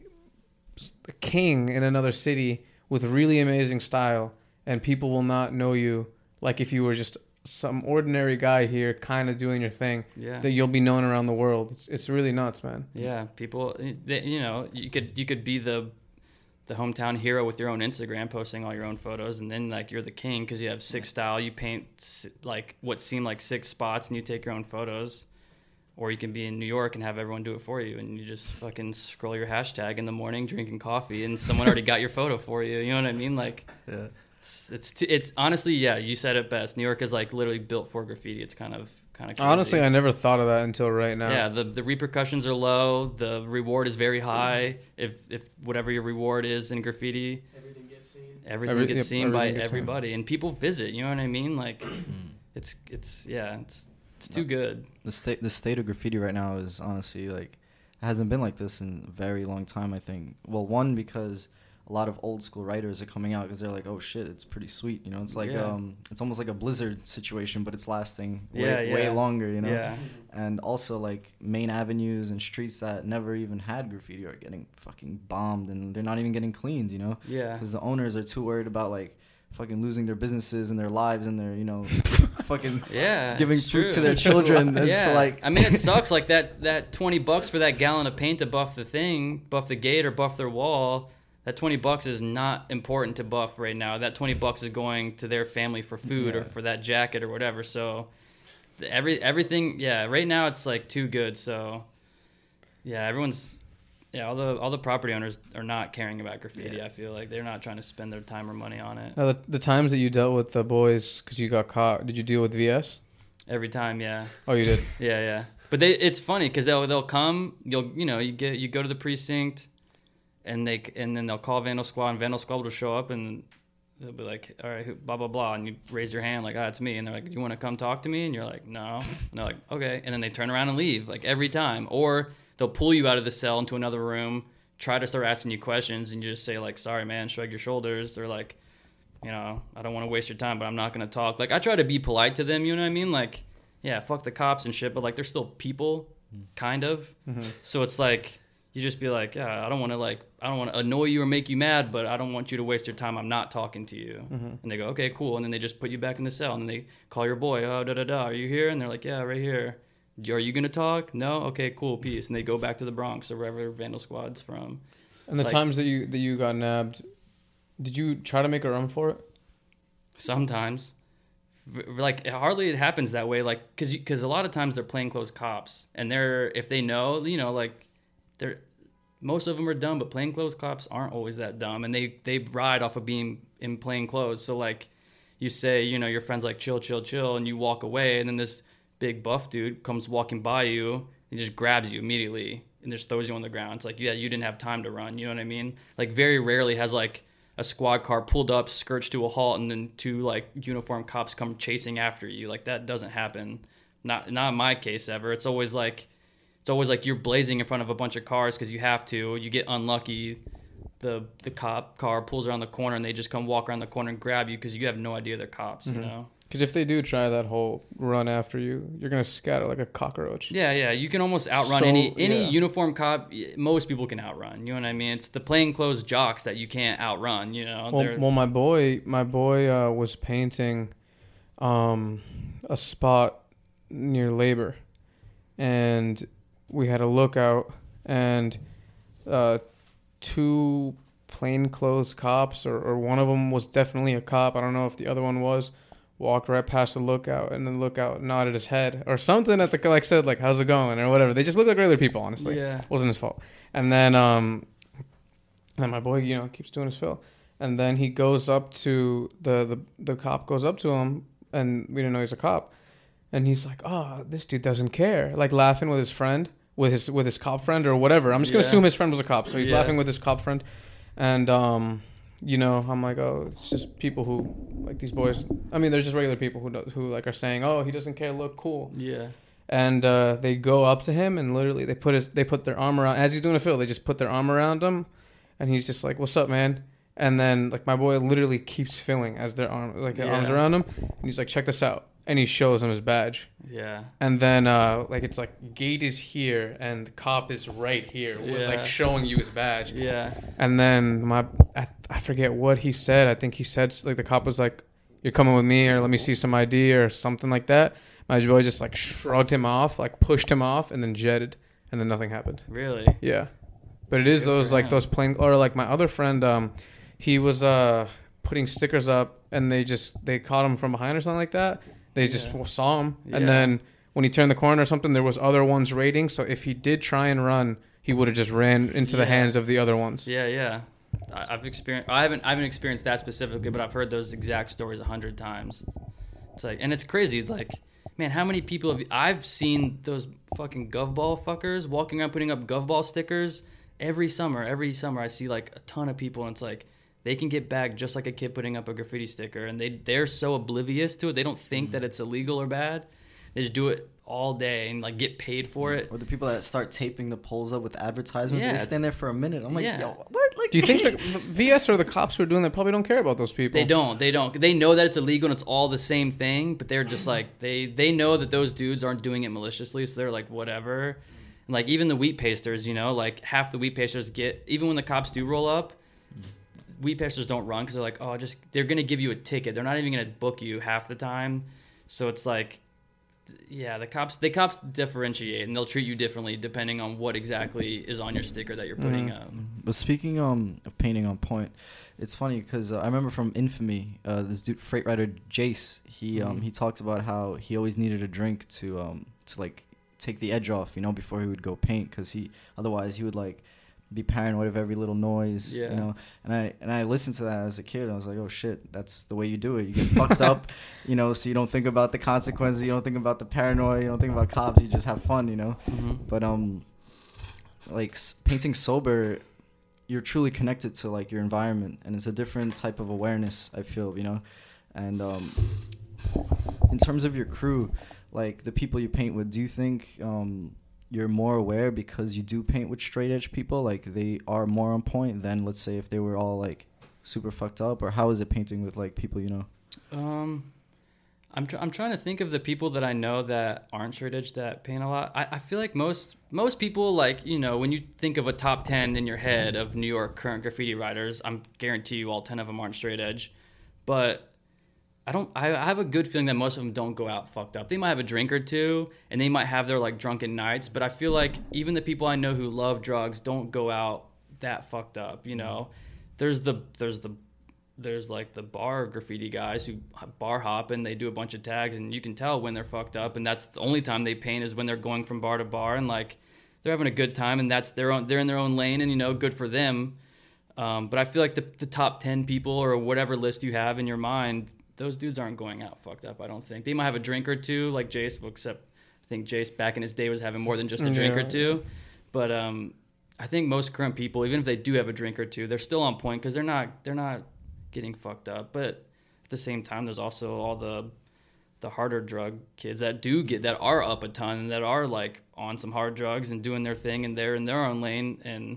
a king in another city with really amazing style, and people will not know you like if you were just some ordinary guy here kind of doing your thing. Yeah. That you'll be known around the world. It's, it's really nuts, man. Yeah, people, they, you know, you could you could be the the hometown hero with your own Instagram, posting all your own photos, and then like you're the king because you have six style. You paint s- like what seem like six spots, and you take your own photos. Or you can be in New York and have everyone do it for you, and you just fucking scroll your hashtag in the morning, drinking coffee, and someone already got your photo for you. You know what I mean? Like, Yeah. it's it's, too, it's honestly, yeah, you said it best. New York is like literally built for graffiti. It's kind of kind of crazy. Honestly, I never thought of that until right now. Yeah, the the repercussions are low. The reward is very high. If if whatever your reward is in graffiti, Everything gets seen. everything Every- gets yep, seen by everything gets seen. everybody, and people visit. You know what I mean? Like, it's it's yeah, it's it's too good. The state the state of graffiti right now is honestly like it hasn't been like this in a very long time. I think. Well, one because a lot of old school writers are coming out because they're like, oh shit, it's pretty sweet. You know, it's like Yeah. um, it's almost like a Blizzard situation, but it's lasting way, Yeah, yeah. way longer. You know. Yeah, And also like main avenues and streets that never even had graffiti are getting fucking bombed, and they're not even getting cleaned. You know. yeah. Because the owners are too worried about like fucking losing their businesses and their lives and their you know fucking Yeah, giving it's food true. to their children. And Yeah, to like I mean, it sucks. Like that that twenty bucks for that gallon of paint to buff the thing, buff the gate, or buff their wall. That twenty bucks is not important to buff right now. That twenty bucks is going to their family for food or Yeah. for that jacket or whatever. So the- every everything, yeah. Right now it's like too good. So yeah, everyone's yeah. All the all the property owners are not caring about graffiti. Yeah. I feel like they're not trying to spend their time or money on it. Now, the, the times that you dealt with the boys because you got caught, did you deal with V S? Every time, yeah. Oh, you did. Yeah, yeah. But they it's funny because they'll they'll come. You'll you know you get you go to the precinct, and they and then they'll call Vandal Squad, and Vandal Squad will show up, and they'll be like, all right, who, blah blah blah, and you raise your hand like, ah, it's me, and they're like, you want to come talk to me, and you're like, no, and they're like, okay, and then they turn around and leave like every time, or they'll pull you out of the cell into another room, try to start asking you questions, and you just say like, sorry man, shrug your shoulders. They're like, you know, I don't want to waste your time, but I'm not gonna talk. Like I try to be polite to them, you know what I mean? Like, yeah, fuck the cops and shit, but like they're still people, kind of. Mm-hmm. So it's like you just be like, yeah, I don't want to like, I don't want to annoy you or make you mad, but I don't want you to waste your time. I'm not talking to you. Mm-hmm. And they go, okay, cool. And then they just put you back in the cell, and then they call your boy, oh, da da da, are you here? And they're like, yeah, right here. Are you gonna talk? No, okay, cool, peace. And they go back to the Bronx or wherever Vandal Squad's from. And the Like- times that you that you got nabbed, did you try to make a run for it? Sometimes, V- like hardly it happens that way. Like, cause, you, cause a lot of times they're plainclothes cops, and they're if they know, you know, like they're most of them are dumb, but plainclothes cops aren't always that dumb, and they they ride off of being in plain clothes. So like, you say, you know, your friend's like chill, chill, chill, and you walk away, and then this big buff dude comes walking by you and just grabs you immediately and just throws you on the ground. It's like, yeah, you didn't have time to run. You know what I mean? Like, very rarely has like a squad car pulled up, skirts to a halt, and then two like uniformed cops come chasing after you. Like, that doesn't happen. Not not in my case ever. It's always like it's always like you're blazing in front of a bunch of cars because you have to. You get unlucky. The the cop car pulls around the corner, and they just come walk around the corner and grab you because you have no idea they're cops. Mhm. You know. Because if they do try that whole run after you, you're gonna scatter like a cockroach. Yeah, yeah. You can almost outrun So, any any yeah. uniform cop. y- Most people can outrun. You know what I mean? It's the plainclothes jocks that you can't outrun. You know. Well, They're- well, my boy, my boy uh, was painting um, a spot near Labor, and we had a lookout, and uh, two plainclothes cops, or, or one of them was definitely a cop. I don't know if the other one was. Walked right past the lookout, and then lookout nodded his head or something at the like said like how's it going or whatever. They just look like regular people, honestly. Yeah. Wasn't his fault. And then um, and then my boy, you know, keeps doing his fill, and then he goes up to the the the cop goes up to him, and we didn't know he's a cop, and he's like, oh, this dude doesn't care, like laughing with his friend, with his with his cop friend or whatever. I'm just gonna Yeah. assume his friend was a cop, so he's Yeah. laughing with his cop friend, and um. You know, I'm like, oh, it's just people who like these boys. I mean, they're just regular people who do, who like are saying, oh, he doesn't care, look cool. Yeah. and uh, they go up to him and literally they put his they put their arm around as he's doing a fill. They just put their arm around him, and he's just like, "What's up, man?" And then like my boy literally keeps filling as their arm like their Yeah. arms around him, and he's like, "Check this out," and he shows him his badge. Yeah. And then uh, like it's like gate is here and the cop is right here, with, Yeah. like showing you his badge. Yeah. And then my I, I forget what he said. I think he said like the cop was like, "You're coming with me," or "Let me see some I D," or something like that. My boy just like shrugged him off, like pushed him off, and then jetted, and then nothing happened. Really? Yeah, but it is Good those for like him. those plain or like my other friend. Um, he was uh putting stickers up, and they just they caught him from behind or something like that. They just Yeah. saw him, Yeah. and then when he turned the corner or something, there was other ones raiding. So if he did try and run, he would have just ran into the Yeah. hands of the other ones. Yeah, yeah. I- I've experienced. I haven't. I haven't experienced that specifically, but I've heard those exact stories a hundred times. It's, it's like, and it's crazy. Like, man, how many people have I've seen those fucking govball fuckers walking around putting up govball stickers every summer. Every summer, I see like a ton of people, and it's like they can get bagged just like a kid putting up a graffiti sticker, and they they're so oblivious to it. They don't think Mm-hmm. that it's illegal or bad. They just do it all day and like get paid for it. Or the people that start taping the poles up with advertisements, Yeah, they it's- stand there for a minute. I'm like, Yeah. yo, what? Like, Do you think the V S or the cops who are doing that probably don't care about those people? They don't. They don't. They know that it's illegal and it's all the same thing, but they're just like they they know that those dudes aren't doing it maliciously, so they're like whatever. And like even the wheat pasters, you know, like half the wheat pasters get even when the cops do roll up, wheat pasters don't run because they're like, oh, just they're gonna give you a ticket. They're not even gonna book you half the time. So it's like, yeah, the cops the cops differentiate and they'll treat you differently depending on what exactly is on your sticker that you're putting Mhm. up. But speaking um of painting on point, it's funny because uh, I remember from Infamy, uh, this dude Freight Rider Jace, he um Mhm. he talked about how he always needed a drink to um to like take the edge off, you know, before he would go paint, because he otherwise he would like be paranoid of every little noise, Yeah. you know. And I and I listened to that as a kid. I was like, oh shit, that's the way you do it. You get fucked up, you know, so you don't think about the consequences, you don't think about the paranoia, you don't think about cops, you just have fun, you know. Mhm. But um, like s- painting sober, you're truly connected to like your environment, and it's a different type of awareness, I feel, you know. And um, in terms of your crew, like the people you paint with, do you think um you're more aware because you do paint with straight edge people, like they are more on point than, let's say, if they were all like super fucked up? Or how is it painting with like people you know? Um, I'm tr- I'm trying to think of the people that I know that aren't straight edge that paint a lot. I, I feel like most most people, like, you know, when you think of a top ten in your head of New York current graffiti writers, I'm guarantee you all ten of them aren't straight edge. But I don't. I, I have a good feeling that most of them don't go out fucked up. They might have a drink or two, and they might have their like drunken nights. But I feel like even the people I know who love drugs don't go out that fucked up. You know, there's the there's the there's like the bar graffiti guys who bar hop and they do a bunch of tags, and you can tell when they're fucked up, and that's the only time they paint is when they're going from bar to bar, and like they're having a good time, and that's their own. They're in their own lane, and you know, good for them. Um, but I feel like the the top ten people or whatever list you have in your mind, those dudes aren't going out fucked up, I don't think. They might have a drink or two, like Jace, well, except I think Jace back in his day was having more than just a drink Yeah. or two. But um, I think most current people, even if they do have a drink or two, they're still on point because they're not they're not getting fucked up. But at the same time, there's also all the the harder drug kids that do get that are up a ton and that are like on some hard drugs and doing their thing and they're in their own lane. And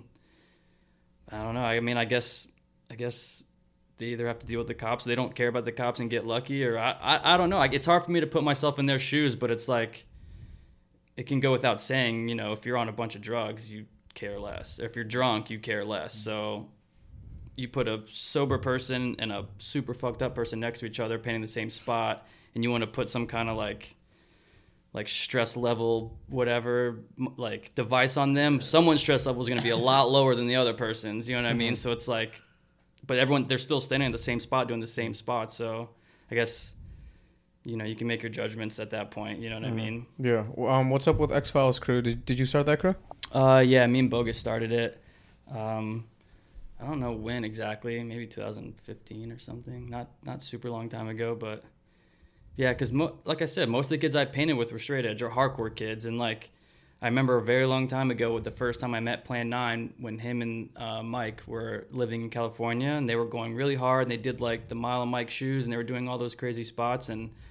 I don't know. I mean, I guess I guess. They either have to deal with the cops, they don't care about the cops and get lucky, or I, I, I don't know. Like, it's hard for me to put myself in their shoes, but it's like, it can go without saying, you know, if you're on a bunch of drugs, you care less. If you're drunk, you care less. So you put a sober person and a super fucked up person next to each other painting the same spot, and you want to put some kind of like, like stress level, whatever, m- like device on them, someone's stress level is going to be a lot lower than the other person's, you know what I mean? So it's like, but everyone, they're still standing in the same spot doing the same spot. So I guess, you know, you can make your judgments at that point. You know what I mean? Yeah. Well, Um, what's up with X Files crew? Did, did you start that crew? Uh, yeah, me and Bogus started it. Um, I don't know when exactly, maybe two thousand fifteen or something. Not not super long time ago, but yeah, because mo- like I said, most of the kids I painted with were straight edge or hardcore kids, and like I remember a very long time ago with the first time I met Plan nine when him and uh, Mike were living in California, and they were going really hard, and they did like the Mile of Mike shoes, and they were doing all those crazy spots, and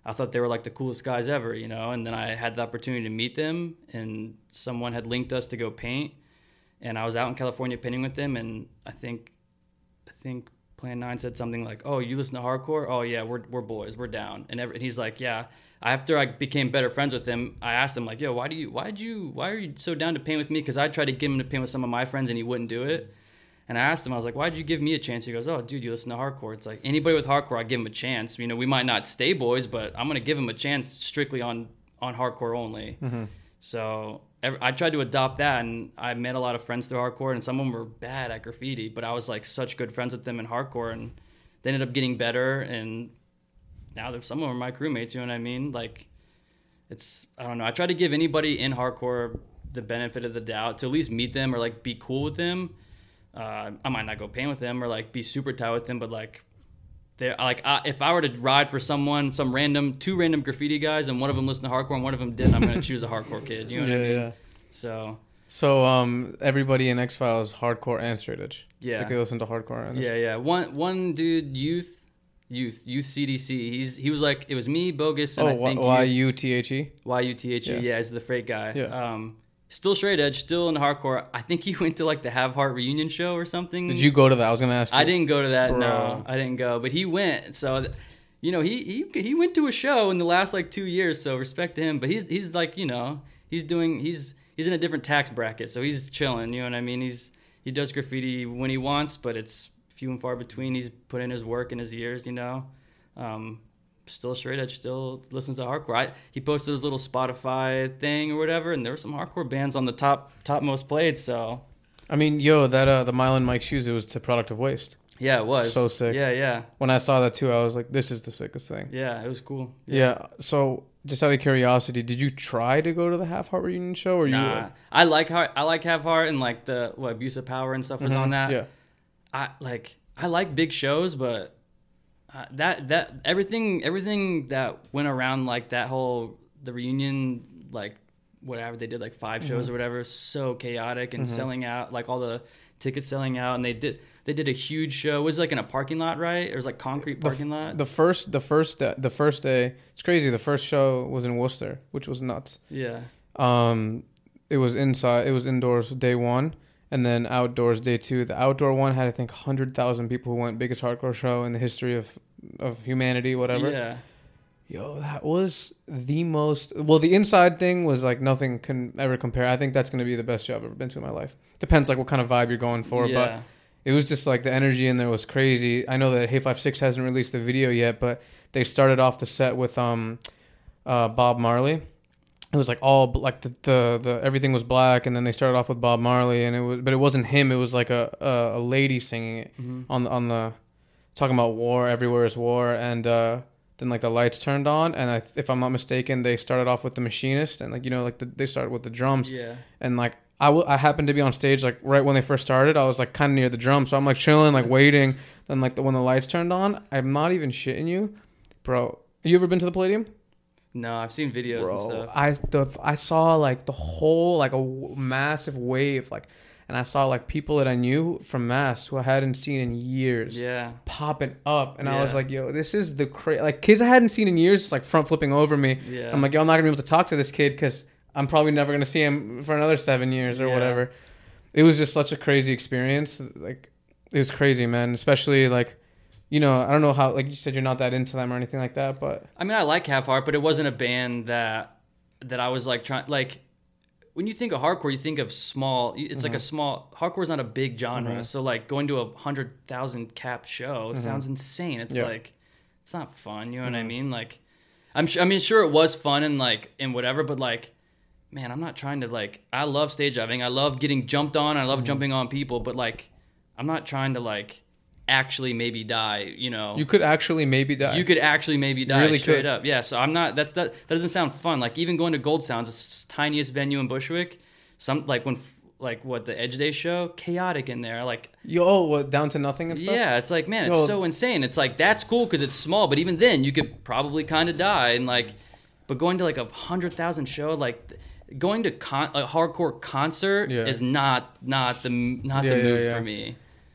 I thought they were like the coolest guys ever, you know. And then I had the opportunity to meet them, and someone had linked us to go paint, and I was out in California painting with them, and I think, I think Plan Nine said something like, "Oh, you listen to hardcore? Oh yeah, we're we're boys, we're down." And, every, and he's like, "Yeah." After I became better friends with him, I asked him like, "Yo, why do you, why did you, why are you so down to paint with me?" Because I tried to get him to paint with some of my friends, and he wouldn't do it. And I asked him, I was like, "Why'd you give me a chance?" He goes, "Oh, dude, you listen to hardcore." It's like anybody with hardcore, I give him a chance. You know, we might not stay boys, but I'm gonna give him a chance strictly on on hardcore only. Mm-hmm. So every, I tried to adopt that, and I met a lot of friends through hardcore, and some of them were bad at graffiti, but I was like such good friends with them in hardcore, and they ended up getting better. And now there's some of them are my crewmates. You know what I mean? Like. It's, I don't know. I try to give anybody in hardcore the benefit of the doubt to at least meet them or like be cool with them. Uh, I might not go paint with them or like be super tight with them, but like, they're like, I, if I were to ride for someone, some random, two random graffiti guys, and one of them listened to hardcore and one of them didn't, I'm going to choose a hardcore kid. You know what yeah, I mean? Yeah. So. So um, everybody in X Files hardcore and straight edge. Yeah. Like they listen to hardcore. And yeah, yeah. One one dude, youth. Youth, Youth C D C. He's he was like it was me, Bogus, and oh, I think Y U T H E. Y U T H E. Yeah, he's the freight guy. Yeah. Um, still straight edge, still in hardcore. I think he went to like the Have Heart reunion show or something. Did you go to that? I was gonna ask you. I didn't go to that. Bro. No, I didn't go. But he went. So, you know, he he he went to a show in the last like two years. So respect to him. But he's he's like you know he's doing he's he's in a different tax bracket. So he's chilling. You know what I mean? He's he does graffiti when he wants, but it's few and far between. He's put in his work in his years. You know. Um, still straight edge, still listens to hardcore. I, he posted his little Spotify thing or whatever, and there were some hardcore bands on the top top most played. So, I mean, yo, that uh, the Mile and Mike shoes, it was to Product of Waste. Yeah, it was so sick. Yeah, yeah. When I saw that too, I was like, this is the sickest thing. Yeah, it was cool. Yeah. yeah so, just out of curiosity, did you try to go to the Half Heart reunion show, or nah, you? Uh... I like heart. I like Have Heart, and like the what Abuse of Power and stuff was mm-hmm. on that. Yeah. I like I like big shows, but. Uh, that that everything everything that went around like that whole the reunion like whatever they did like five mm-hmm. shows or whatever so chaotic and mm-hmm. selling out like all the tickets selling out and they did they did a huge show. It was like in a parking lot, right? It was like concrete parking the, lot. The first the first uh, the first day it's crazy. The first show was in Worcester, which was nuts. Yeah. Um, it was inside. It was indoors day one. And then outdoors day two. The outdoor one had I think one hundred thousand people who went, biggest hardcore show in the history of of humanity, whatever. Yeah. Yo, that was the most. Well, the inside thing was like nothing can ever compare. I think that's gonna be the best show I've ever been to in my life. Depends like what kind of vibe you're going for, yeah. but it was just like the energy in there was crazy. I know that Hey five six hasn't released the video yet, but they started off the set with um, uh, Bob Marley. It was like all like the, the the everything was black, and then they started off with Bob Marley, and it was but it wasn't him. It was like a a, a lady singing it mm-hmm. on the on the talking about war. Everywhere is war, and uh, then like the lights turned on, and I, if I'm not mistaken, they started off with the Machinist, and like you know like the, they started with the drums, yeah, and like I, w- I happened to be on stage like right when they first started. I was like kind of near the drums, so I'm like chilling, like waiting. Then like the, when the lights turned on, I'm not even shitting you, bro. You ever been to the Palladium? No, I've seen videos Bro, and stuff. I the, I saw like the whole like a w- massive wave like, and I saw like people that I knew from Mass who I hadn't seen in years. Yeah. Popping up, and yeah. I was like, yo, this is the cra like kids I hadn't seen in years, like front flipping over me. Yeah. I'm like, yo, I'm not gonna be able to talk to this kid because I'm probably never gonna see him for another seven years or yeah. whatever. It was just such a crazy experience. Like, it was crazy, man. Especially like. You know, I don't know how, like you said, you're not that into them or anything like that, but... I mean, I like Have Heart, but it wasn't a band that that I was, like, trying... Like, when you think of hardcore, you think of small... It's mm-hmm. like a small... Hardcore is not a big genre, mm-hmm. so, like, going to a one hundred thousand cap show mm-hmm. sounds insane. It's, yeah. like... It's not fun, you know mm-hmm. what I mean? Like, I'm sure... I mean, sure, it was fun and, like, and whatever, but, like... Man, I'm not trying to, like... I love stage diving. I love getting jumped on. I love mm-hmm. jumping on people, but, like... I'm not trying to, like... actually maybe die, you know. You could actually maybe die. You could actually maybe die really straight could. up. Yeah, so I'm not, that's, that, that doesn't sound fun. Like, even going to Gold Sounds, the tiniest venue in Bushwick, some, like, when, like, what, the Edge Day show? Chaotic in there. Like, Yo, oh, what, down to nothing and stuff? Yeah, it's like, man, it's Yo. so insane. It's like, that's cool because it's small, but even then, you could probably kind of die. And, like, but going to, like, a one hundred thousand show, like, going to con- a hardcore concert yeah. is not, not the, not yeah, the move yeah, yeah. for me.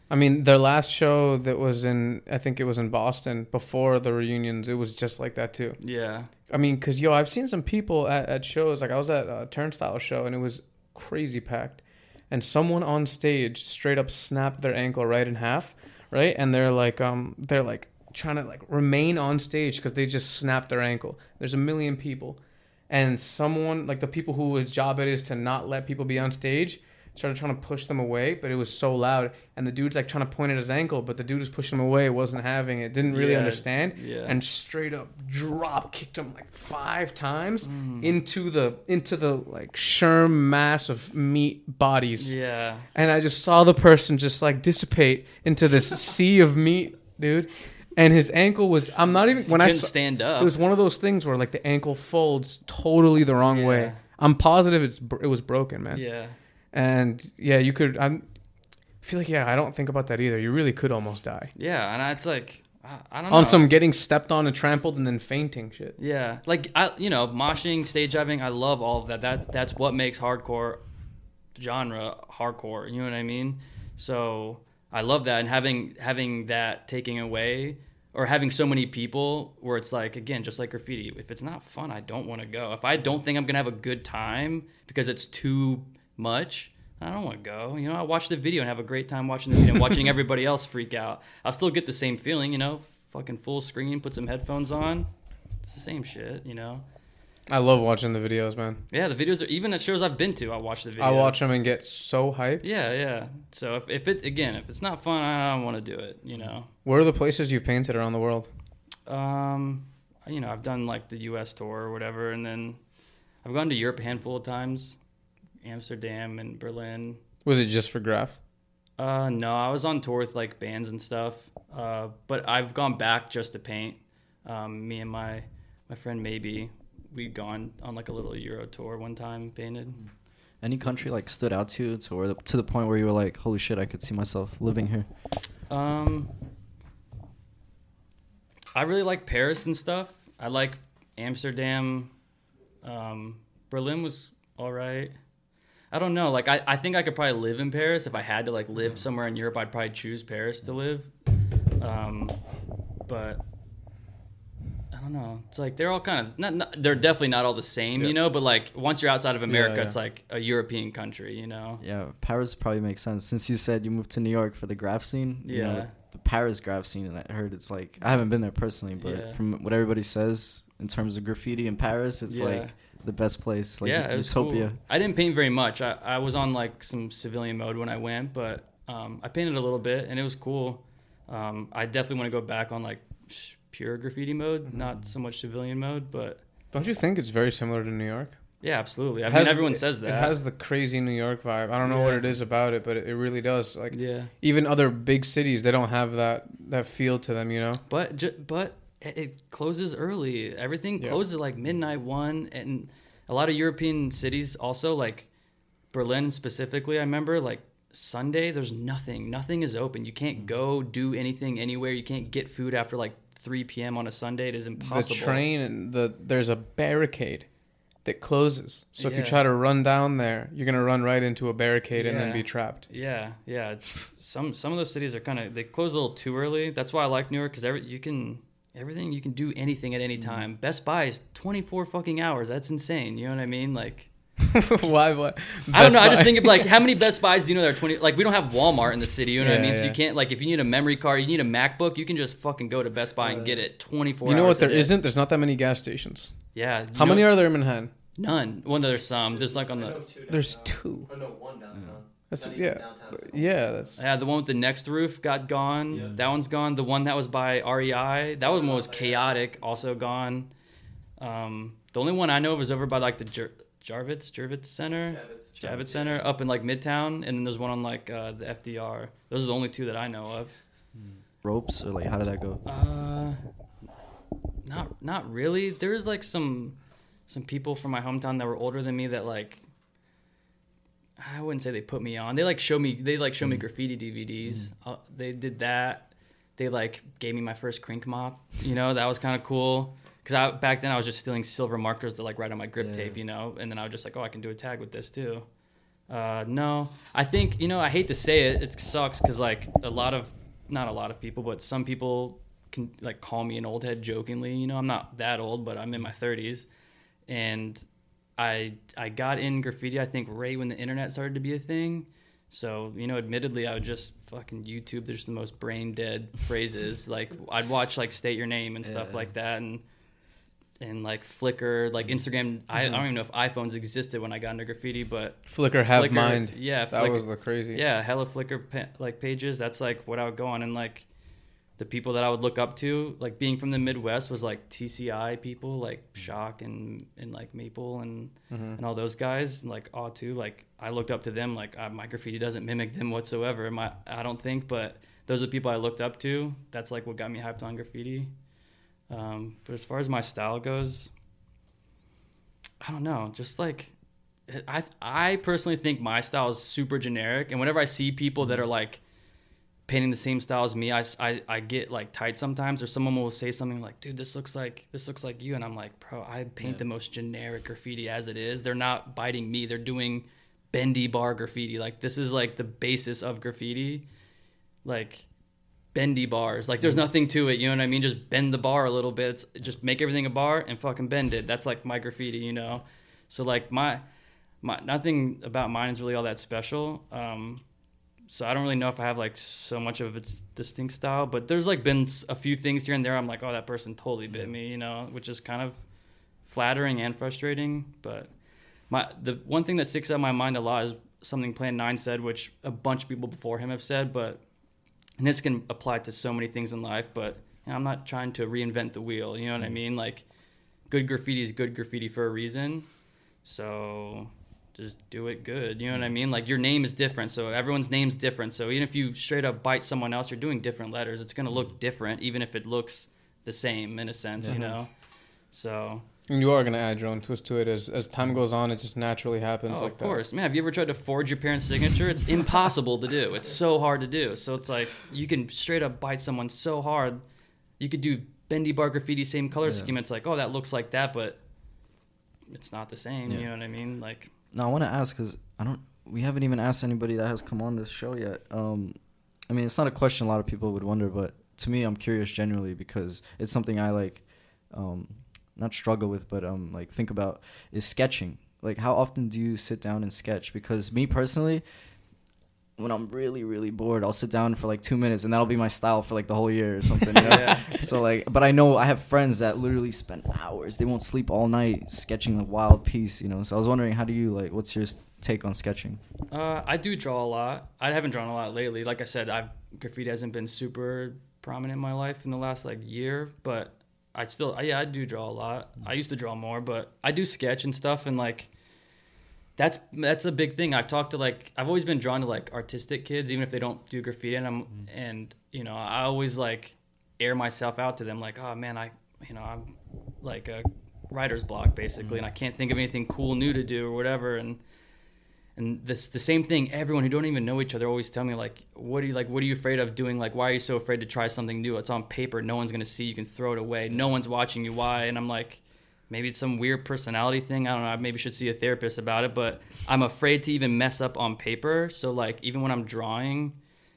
I mean, their last show that was in, I think it was in Boston before the reunions, it was just like that too. Yeah. I mean, because, yo, I've seen some people at, at shows. Like, I was at a Turnstile show, and it was crazy packed. And someone on stage straight up snapped their ankle right in half, right? And they're like, um, they're like trying to, like, remain on stage because they just snapped their ankle. There's a million people. And someone, like, the people whose job it is to not let people be on stage started trying to push them away, but it was so loud, and the dude's like trying to point at his ankle, but the dude was pushing him away, wasn't having it, didn't really Yeah, understand, yeah. and straight up drop kicked him like five times Mm. into the into the like sherm mass of meat bodies. Yeah. And I just saw the person just like dissipate into this sea of meat, dude. And his ankle was, I'm not even, He when I couldn't saw, stand up. it was one of those things where like the ankle folds totally the wrong Yeah. way. I'm positive it's br- it was broken, man. Yeah. And yeah, you could. I'm, I feel like yeah, I don't think about that either. You really could almost die Yeah, and it's like I, I don't know. on some getting stepped on and trampled and then fainting shit. Yeah, like I, you know, moshing, stage diving. I love all of that. That that's what makes hardcore genre hardcore. You know what I mean? So I love that, and having having that taking away, or having so many people where it's like, again, just like graffiti. If it's not fun, I don't want to go. If I don't think I'm gonna have a good time because it's too much, I don't want to go. You know, I watch the video and have a great time watching the video and watching everybody else freak out. I'll still get the same feeling, you know, fucking full screen, put some headphones on. It's the same shit, you know. I love watching the videos, man. Yeah, the videos are, even at shows I've been to, I watch the videos. I watch them and get so hyped. Yeah, yeah. So if, if it, again, if it's not fun, I don't want to do it, you know. Where are the places you've painted around the world? Um, you know, I've done like the U S tour or whatever, and then I've gone to Europe a handful of times. Amsterdam and Berlin. Was it just for graph? Uh, no, I was on tour with like bands and stuff. Uh, but I've gone back just to paint. Um, me and my my friend Maybe, we'd gone on like a little Euro tour one time, painted. Any country like stood out to you to where the, to the point where you were like, holy shit, I could see myself living here? Um, I really like Paris and stuff. I like Amsterdam. Um, Berlin was all right. I don't know. Like, I, I think I could probably live in Paris. If I had to, like, live somewhere in Europe, I'd probably choose Paris to live. Um, but I don't know. It's like they're all kind of, not, not they're definitely not all the same, Yeah. you know? But, like, once you're outside of America, Yeah, yeah. it's like a European country, you know? Yeah, Paris probably makes sense. Since you said you moved to New York for the graph scene, you Yeah. know, the Paris graph scene, and I heard it's like, I haven't been there personally, but Yeah. from what everybody says in terms of graffiti in Paris, it's Yeah. like the best place, like yeah, it was utopia. cool. I didn't paint very much. I, I was on like some civilian mode when I went, but um, I painted a little bit and it was cool. Um, I definitely want to go back on like sh- pure graffiti mode, Mm-hmm. not so much civilian mode, but Don't you think it's very similar to New York? yeah, absolutely. I It mean, has- everyone it- says that. It has the crazy New York vibe. I don't know what Yeah. it is about it, but it, it really does. Like yeah, even other big cities, they don't have that that feel to them, you know? but ju- but it, it closes early. Everything Yeah. closes at like midnight one, and a lot of European cities also, like Berlin specifically. I remember like Sunday, there's nothing. Nothing is open. You can't go do anything anywhere. You can't get food after like three p.m. on a Sunday. It is impossible. The train and the there's a barricade that closes. So if you Yeah. try to run down there, you're gonna run right into a barricade and then Yeah. be trapped. Yeah, yeah. It's some some of those cities are kind of they close a little too early. That's why I like New York because every you can everything you can do anything at any time. Best Buy is twenty-four fucking hours. That's insane. You know what I mean? Like Why? What? I don't know. I Best just Buy. think of like how many Best Buys do you know there are twenty? Like we don't have Walmart in the city. You know what I Yeah, mean? So yeah. you can't like if you need a memory card, you need a MacBook, you can just fucking go to Best Buy and get it twenty-four. You know hours what? There a day. isn't. There's not that many gas stations. Yeah. you How know- many are there in Manhattan? None. Well, no, there's some. There's like on I know the two There's downtown. two. Oh no, one downtown. That's Not even yeah, downtown, it's yeah. That's yeah the one with the next roof got gone. Yeah. That one's gone. The one that was by R E I, that one was chaotic, also gone. Um, the only one I know of is over by like the Jer- Jarvitz Jarvitz Center. Javits. Javits Center up in like Midtown, and then there's one on like uh, the F D R. Those are the only two that I know of. Ropes, or like, how did that go? Uh, not not really. There's like some some people from my hometown that were older than me that like I wouldn't say they put me on. They like show me they like show me graffiti D V Ds. Uh, they did that. They like gave me my first Crink mop. You know, that was kind of cool. Cause I back then I was just stealing silver markers to like write on my grip Yeah. tape, you know, and then I was just like, oh, I can do a tag with this too. Uh, no, I think, you know, I hate to say it, it sucks because like a lot of, not a lot of people, but some people can like call me an old head jokingly. You know, I'm not that old, but I'm in my thirties, and I I got in graffiti I think right when the internet started to be a thing. So, you know, admittedly, I would just fucking YouTube. There's the most brain dead phrases. Like I'd watch like State Your Name and stuff yeah. like that, and and like Flickr, like Instagram. Mm-hmm. I, I don't even know if iPhones existed when I got into graffiti, but Flickr have Flickr, mind. Yeah, that Flickr, was the crazy. Yeah, hella Flickr pa- like pages. That's like what I would go on, and like the people that I would look up to, like being from the Midwest, was like T C I people, like Shock and and like Maple and mm-hmm. and all those guys, like Aw too. Like I looked up to them. Like uh, my graffiti doesn't mimic them whatsoever. My I don't think, but those are the people I looked up to. That's like what got me hyped on graffiti. Um, but as far as my style goes, I don't know. Just like I I personally think my style is super generic, and whenever I see people that are like painting the same style as me, I, I, I get like tight sometimes, or someone will say something like, dude, this looks like this looks like you, and I'm like, bro, I paint yeah. the most generic graffiti as it is. They're not biting me, they're doing bendy bar graffiti. Like this is like the basis of graffiti, like bendy bars. Like there's nothing to it, you know what I mean? Just bend the bar a little bit. It's, just make everything a bar and fucking bend it. That's like my graffiti, you know? So like my my nothing about mine is really all that special. um So I don't really know if I have like so much of its distinct style, but there's like been a few things here and there I'm like, oh, that person totally bit me, you know, which is kind of flattering and frustrating. But my the one thing that sticks out in my mind a lot is something Plan nine said, which a bunch of people before him have said, but and this can apply to so many things in life, but you know, I'm not trying to reinvent the wheel, you know what I mean? Like good graffiti is good graffiti for a reason. So just do it good, you know what I mean? Like your name is different, so everyone's name's different. So even if you straight up bite someone else, you're doing different letters. It's gonna look different, even if it looks the same in a sense, mm-hmm. you know. So and you are gonna add your own twist to it as as time goes on. It just naturally happens. Oh, like of course, that. Man. Have you ever tried to forge your parents' signature? It's impossible to do. It's so hard to do. So it's like you can straight up bite someone so hard. You could do bendy bar graffiti, same color yeah. scheme. It's like, oh, that looks like that, but it's not the same. Yeah. You know what I mean? Like. No, I want to ask because I don't. We haven't even asked anybody that has come on this show yet. Um, I mean, it's not a question a lot of people would wonder, but to me, I'm curious genuinely because it's something I like, um, not struggle with, but um, like think about is sketching. Like, how often do you sit down and sketch? Because me personally, when I'm really, really bored, I'll sit down for like two minutes and that'll be my style for like the whole year or something. You know? yeah. So like, but I know I have friends that literally spend hours. They won't sleep all night sketching a wild piece, you know? So I was wondering, how do you like, what's your take on sketching? Uh, I do draw a lot. I haven't drawn a lot lately. Like I said, I've graffiti hasn't been super prominent in my life in the last like year, but I still, yeah, I do draw a lot. I used to draw more, but I do sketch and stuff. And like, That's that's a big thing. I've talked to like I've always been drawn to like artistic kids, even if they don't do graffiti. And I'm mm-hmm. and you know I always like air myself out to them, like, oh man, I you know I'm like a writer's block basically, mm-hmm. and I can't think of anything cool new to do or whatever. And and this the same thing. Everyone who don't even know each other always tell me like, what are you like? What are you afraid of doing? Like, why are you so afraid to try something new? It's on paper. No one's gonna see. You can throw it away. No one's watching you. Why? And I'm like. Maybe it's some weird personality thing. I don't know. I maybe should see a therapist about it. But I'm afraid to even mess up on paper. So, like, even when I'm drawing,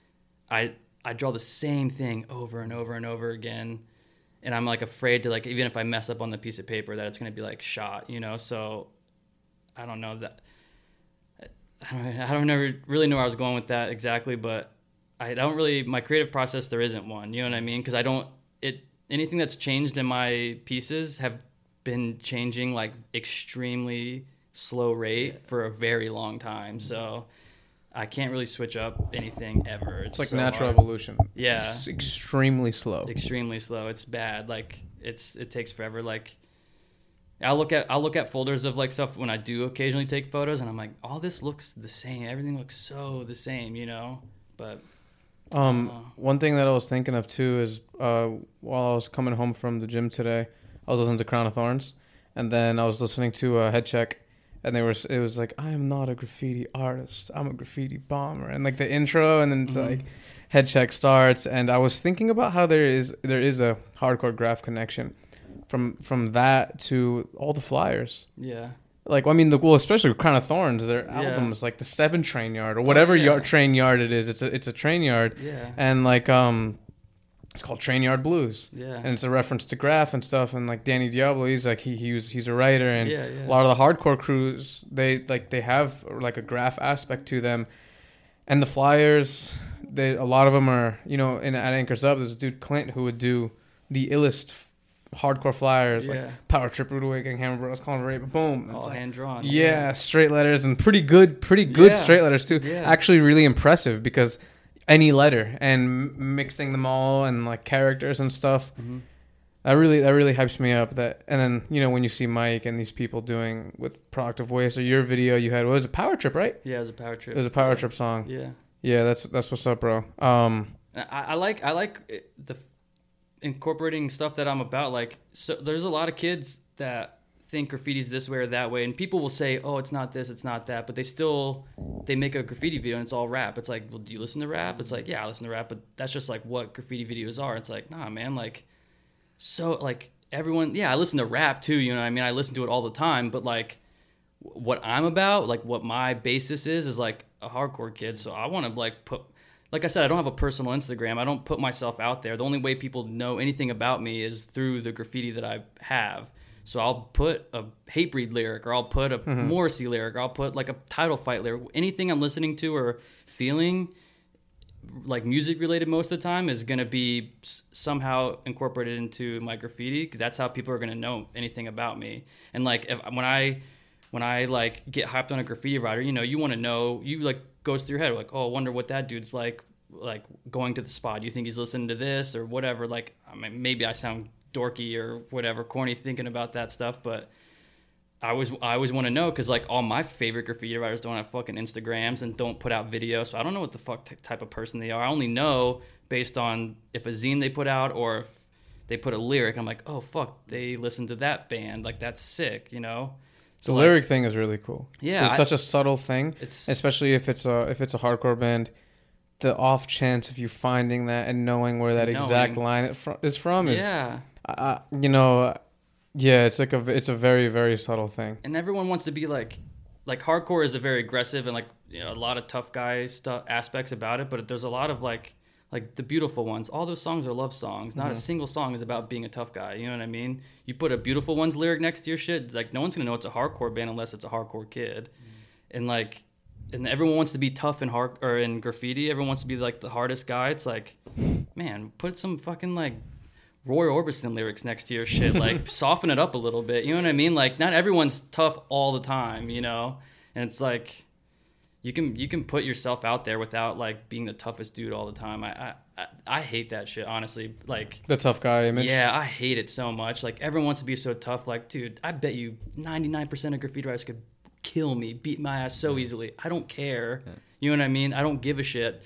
I I draw the same thing over and over and over again. And I'm, like, afraid to, like, even if I mess up on the piece of paper, that it's going to be, like, shot, you know? So, I don't know that. I don't, I don't never really know where I was going with that exactly. But I don't really, my creative process, there isn't one. You know what I mean? Because I don't, it, anything that's changed in my pieces have been changing like extremely slow rate for a very long time, so I can't really switch up anything ever. It's, it's like so natural hard. evolution. Yeah, it's extremely slow. Extremely slow. It's bad. Like it's it takes forever. Like I'll look at I'll look at folders of like stuff when I do occasionally take photos, and I'm like, all this looks the same. Everything looks so the same, you know. But um, uh, one thing that I was thinking of too is uh, while I was coming home from the gym today. I was listening to Crown of Thorns, and then I was listening to uh, Head Check, and they were. It was like, I am not a graffiti artist. I'm a graffiti bomber, and like the intro, and then it's mm-hmm. like Head Check starts, and I was thinking about how there is there is a hardcore graph connection, from from that to all the flyers. Yeah. like I mean the well especially Crown of Thorns, their Yeah. album is like the Seven Train Yard or whatever Oh, yeah. yard, train yard it is. It's a it's a train yard, Yeah. and like um, it's called Train Yard Blues. Yeah. And it's a reference to Graf and stuff, and like Danny Diablo, he's like he, he was he's a writer, and Yeah, yeah. a lot of the hardcore crews they like they have like a Graf aspect to them, and the Flyers, they a lot of them are you know in at Anchors Up. There's a dude Clint who would do the illest hardcore flyers Yeah. like Power Trip, Rude Awakening, Hammer Bros, Calling Rape, boom. All It's like, hand drawn. yeah, straight letters and pretty good, pretty good Yeah. straight letters too. Yeah. Actually, really impressive because any letter and m- mixing them all and like characters and stuff. Mm-hmm. That really that really hypes me up. That and then you know when you see Mike and these people doing with Product of Waste or your video you had what was it Power Trip, right? Yeah, it was a power trip. It was a Power Trip song. Yeah. Yeah, that's that's what's up, bro. Um, I, I like I like it- the incorporating stuff that I'm about. Like, so there's a lot of kids that think graffiti's this way or that way, and people will say, "Oh, it's not this, it's not that," but they still they make a graffiti video and it's all rap. It's like, well, do you listen to rap? It's like, yeah, I listen to rap, but that's just like what graffiti videos are. It's like, nah, man, like, so like everyone, yeah, I listen to rap too. You know what I mean? I listen to it all the time, but like, what I'm about, like what my basis is, is like a hardcore kid. So I want to like put, like I said, I don't have a personal Instagram. I don't put myself out there. The only way people know anything about me is through the graffiti that I have. So I'll put a Hatebreed lyric, or I'll put a Mm-hmm. Morrissey lyric, or I'll put like a Title Fight lyric. Anything I'm listening to or feeling, like music related most of the time, is going to be s- somehow incorporated into my graffiti. 'Cause that's how people are going to know anything about me. And like if, when I when I like get hyped on a graffiti writer, you know, you want to know, you like goes through your head like, oh, I wonder what that dude's like, like going to the spot. You think he's listening to this or whatever? Like, I mean, maybe I sound dorky or whatever, corny thinking about that stuff, but I always I always want to know, because like all my favorite graffiti writers don't have fucking Instagrams and don't put out videos, so I don't know what the fuck t- type of person they are. I only know based on if a zine they put out or if they put a lyric. I'm like, oh fuck, they listen to that band, like that's sick, you know. the So, like, lyric thing is really cool. Yeah, it's I- such a subtle thing, It's especially if it's a if it's a hardcore band. The off chance of you finding that and knowing where that Knowing. exact line it fro- is from is, yeah. uh, you know, yeah, it's like a it's a very very subtle thing. And everyone wants to be like, like hardcore is a very aggressive and like, you know, a lot of tough guy stuff aspects about it, but there's a lot of like like the beautiful ones. All those songs are love songs. Not a single song is about being a tough guy. You know what I mean? You put a beautiful ones lyric next to your shit, like no one's gonna know it's a hardcore band unless it's a hardcore kid. And like, and everyone wants to be tough in hard or in graffiti. Everyone wants to be like the hardest guy. It's like, man, put some fucking like Roy Orbison lyrics next to your shit. Like soften it up a little bit. You know what I mean? Like not everyone's tough all the time, you know? And it's like you can you can put yourself out there without like being the toughest dude all the time. I I, I, I hate that shit, honestly. Like The tough guy image. yeah, I hate it so much. Like everyone wants to be so tough. Like, dude, I bet you ninety-nine percent of graffiti writers could kill me, beat my ass so easily. I don't care. Yeah. You know what I mean? I don't give a shit.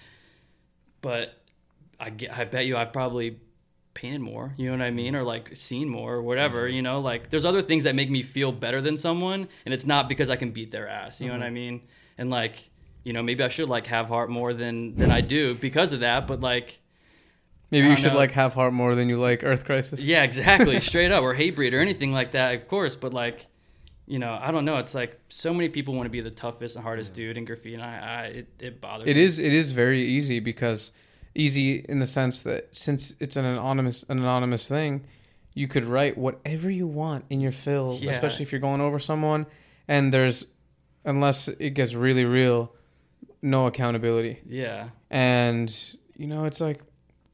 But I get, I bet you I've probably painted more, you know what I mean, or like seen more or whatever, you know, like there's other things that make me feel better than someone, and it's not because I can beat their ass, you know Mm-hmm. what I mean? And like, you know, maybe I should like have heart more than than I do because of that, but like Maybe I you don't should know. like have heart more than you like Earth Crisis. yeah, exactly, straight up, or Hatebreed or anything like that, of course, but like, you know, I don't know, it's like so many people want to be the toughest and hardest dude in graffiti, and I, I it, it bothers It me. is it is very easy because easy in the sense that since it's an anonymous an anonymous thing, you could write whatever you want in your fill, Yeah. especially if you're going over someone, and there's unless it gets really real, no accountability. Yeah. And you know, it's like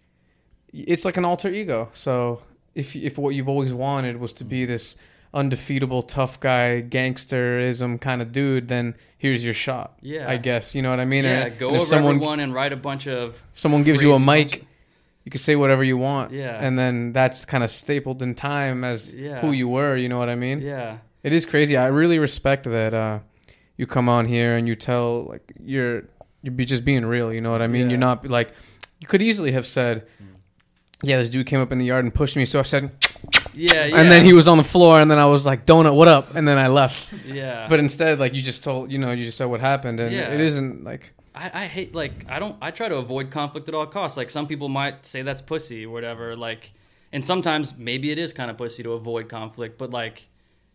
it's like an alter ego. So if if what you've always wanted was to be this undefeatable tough guy gangsterism kind of dude, then here's your shot. Yeah. I guess you know what I mean. Yeah, And- go and if over someone, everyone and write a bunch of if someone gives you a crazy mic, bunch- you can say whatever you want. Yeah. and then that's kind of stapled in time as Yeah. who you were. You know what I mean? yeah. It is crazy. I really respect that uh, you come on here and you tell like you're you be just being real. You know what I mean? Yeah. You're not like you could easily have said, "Yeah, this dude came up in the yard and pushed me." So I said, Yeah, yeah. and then he was on the floor, and then I was like, "Donut, what up?" And then I left. Yeah. But instead, like you just told, you know, you just said what happened, and Yeah. it isn't like I, I hate like I don't I try to avoid conflict at all costs. Like some people might say that's pussy or whatever. Like, and sometimes maybe it is kind of pussy to avoid conflict, but like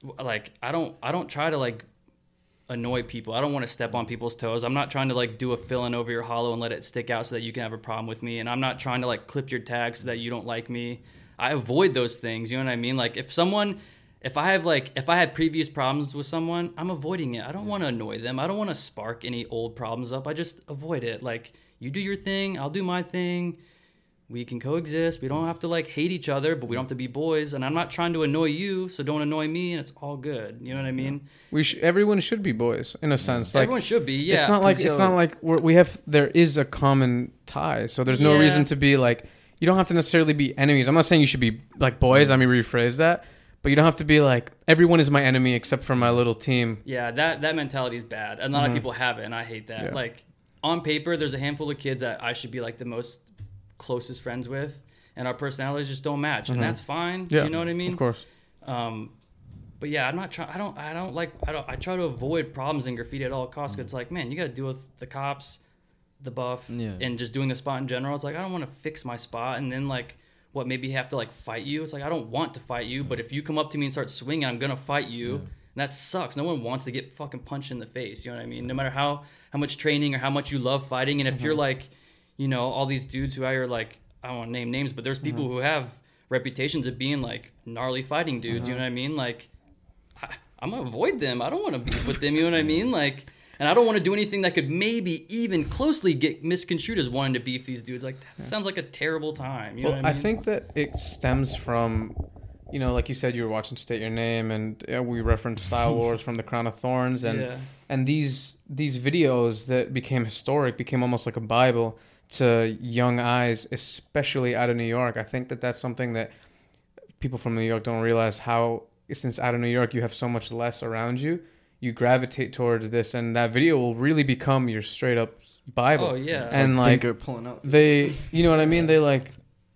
like I don't I don't try to like annoy people. I don't want to step on people's toes. I'm not trying to like do a fill-in over your hollow and let it stick out so that you can have a problem with me. And I'm not trying to like clip your tag so that you don't like me. I avoid those things. You know what I mean? Like if someone, if I have like, if I had previous problems with someone, I'm avoiding it. I don't want to annoy them. I don't want to spark any old problems up. I just avoid it. Like you do your thing, I'll do my thing. We can coexist. We don't have to like hate each other, but we don't have to be boys. And I'm not trying to annoy you, so don't annoy me, and it's all good. You know what I mean? We sh- everyone should be boys in a sense. Like, everyone should be. Yeah. It's not like 'Cause, it's yo- not like we're, we have. There is a common tie, so there's no Yeah. reason to be like. You don't have to necessarily be enemies. I'm not saying you should be like boys. Let me rephrase that. But you don't have to be like everyone is my enemy except for my little team. Yeah, that that mentality is bad. A lot Mhm. of people have it, and I hate that. Yeah. Like on paper, there's a handful of kids that I should be like the most closest friends with, and our personalities just don't match, Mhm. and that's fine. Yeah, You know what I mean? Of course. Um, but yeah, I'm not trying. I don't. I don't like. I don't. I try to avoid problems in graffiti at all costs. 'Cause it's like, man, you got to deal with the cops, the buff, Yeah. and just doing the spot in general. It's like I don't want to fix my spot, and then like. What, maybe have to like fight you? It's like I don't want to fight you, but if you come up to me and start swinging, I'm gonna fight you. Yeah. And that sucks. No one wants to get fucking punched in the face. You know what I mean? No matter how how much training or how much you love fighting, and if Mm-hmm. you're like, you know, all these dudes who are like, I don't want to name names, but there's people Mm-hmm. who have reputations of being like gnarly fighting dudes. Mm-hmm. You know what I mean? Like, I, I'm gonna avoid them. I don't want to beef with them. You know what I mean? Like. And I don't want to do anything that could maybe even closely get misconstrued as wanting to beef these dudes. Like, that sounds like a terrible time. You know Well, what I I, mean? think that it stems from, you know, like you said, you were watching State Your Name, and uh, we referenced Style Wars from the Crown of Thorns, and Yeah. and these these videos that became historic became almost like a Bible to young eyes, especially out of New York. I think that that's something that people from New York don't realize, how since out of New York you have so much less around you, you gravitate towards this, and that video will really become your straight up Bible. Oh, yeah. It's And like Tinker pulling out. they, you know what I mean? They like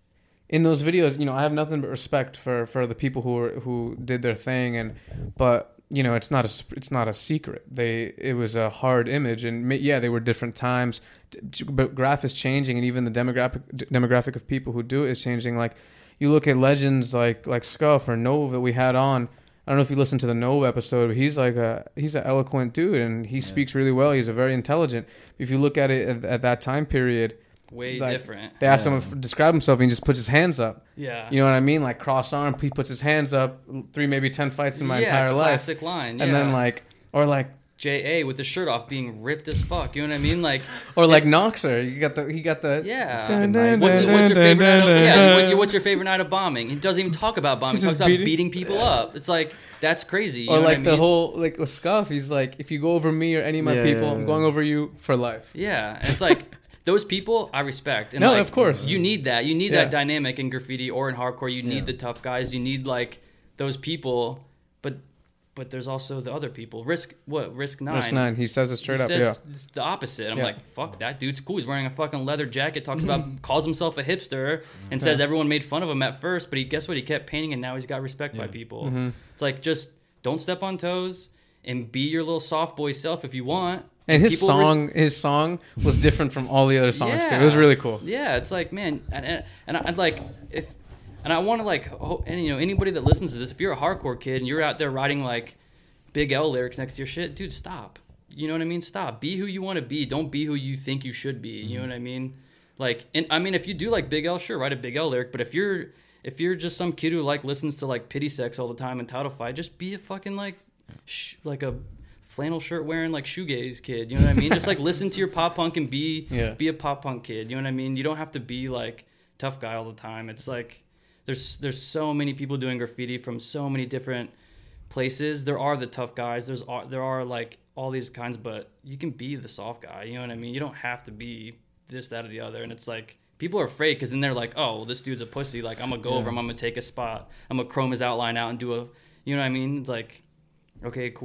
in those videos, you know, I have nothing but respect for for the people who were, who did their thing, and but you know, it's not a sp- it's not a secret. They it was a hard image, and ma- yeah, they were different times, d- but graph is changing, and even the demographic d- demographic of people who do it is changing. Like you look at legends like like Scuff or Nove that we had on. I don't know if you listened to the Nove episode, but he's like a he's an eloquent dude, and he Yeah. speaks really well. He's a very intelligent. If you look at it at, at that time period, Way like, different. they ask Yeah. him to describe himself, and he just puts his hands up. Yeah. You know what I mean? Like cross arm, he puts his hands up. Three, maybe ten fights in my yeah, entire life, classic line. Yeah. and then like, or like, J A with the shirt off being ripped as fuck. You know what I mean? Like, or like it's- Noxer. You got the he got the yeah. Dun, dun, What's, dun, what's your dun, favorite night of, dun, yeah, dun. what- what's your favorite night of bombing? He doesn't even talk about bombing. He's He talks just about beating- beating, people up. It's like, that's crazy. You or know like what I the mean? whole like with Scuff. He's like, if you go over me or any of my Yeah, people, yeah, I'm yeah. going over you for life. Yeah. And it's like, those people I respect. And No, like, of course. You need that. You need Yeah. that dynamic in graffiti or in hardcore. You need Yeah. the tough guys. You need like those people. But but there's also the other people. Risk what? Risk nine. Risk nine. He says it straight He up. Yeah. says it's the opposite. I'm Yeah. like, fuck, that dude's cool. He's wearing a fucking leather jacket, talks about, calls himself a hipster, and says Yeah. everyone made fun of him at first, but he guess what? He kept painting, and now he's got respect by Yeah. people. Mhm. It's like, just don't step on toes and be your little soft boy self if you want. And his People res- song, his song was different from all the other songs. Too. Yeah. It was really cool. Yeah, it's like, man, and and, and I'd like if, and I want to like, ho- and you know, anybody that listens to this, if you're a hardcore kid and you're out there writing like Big L lyrics next to your shit, dude, stop. You know what I mean? Stop. Be who you want to be. Don't be who you think you should be. You know what I mean? Like, and I mean, if you do like Big L, sure, write a Big L lyric. But if you're if you're just some kid who like listens to like Pity Sex all the time and Title Fight, just be a fucking like, sh- like a flannel shirt wearing like shoegaze kid. You know what I mean? Just like listen to your pop punk and be Yeah. be a pop punk kid. You know what I mean? You don't have to be like tough guy all the time. It's like there's there's so many people doing graffiti from so many different places. There are the tough guys. There's are there are like all these kinds, but you can be the soft guy. You know what I mean? You don't have to be this, that, or the other. And it's like people are afraid because then they're like, oh, well, this dude's a pussy. Like I'm gonna go Yeah. over him. I'm gonna take a spot. I'm gonna chrome his outline out and do a. You know what I mean? It's like, okay, cool.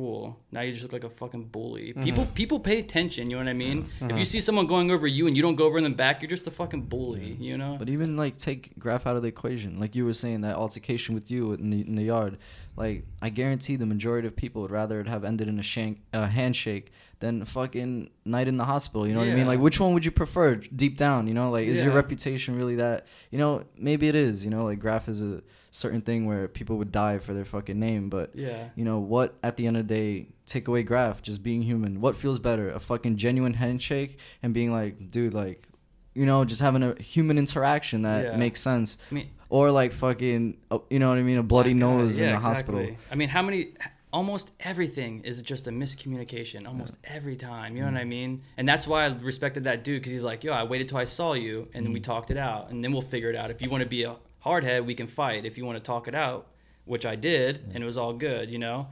Now you just look like a fucking bully. Mm-hmm. People people pay attention, you know what I mean? Mm-hmm. If you see someone going over you and you don't go over in the back, you're just a fucking bully, you know? But even like take Graf out of the equation, like you were saying, that altercation with you in the, in the yard, like I guarantee the majority of people would rather it have ended in a shank, a handshake than a fucking night in the hospital. You know what I mean? Yeah. Like which one would you prefer deep down? You know, like is your Yeah. reputation really that? You know, maybe it is. You know, like Graf is a certain thing where people would die for their fucking name, but Yeah. you know what? At the end of the day, take away Graf, just being human. What feels better, a fucking genuine handshake and being like, dude, like, you know, just having a human interaction that Yeah. makes sense, I mean, or like fucking, uh, you know what I mean, a bloody black eye. nose Yeah, in the exactly. hospital. I mean, how many? Almost everything is just a miscommunication. Almost every time, you know Mm. what I mean? And that's why I respected that dude, because he's like, "Yo, I waited till I saw you, and then we Mm. talked it out, and then we'll figure it out. If you want to be a hardhead, we can fight. If you want to talk it out, which I did, and it was all good, you know.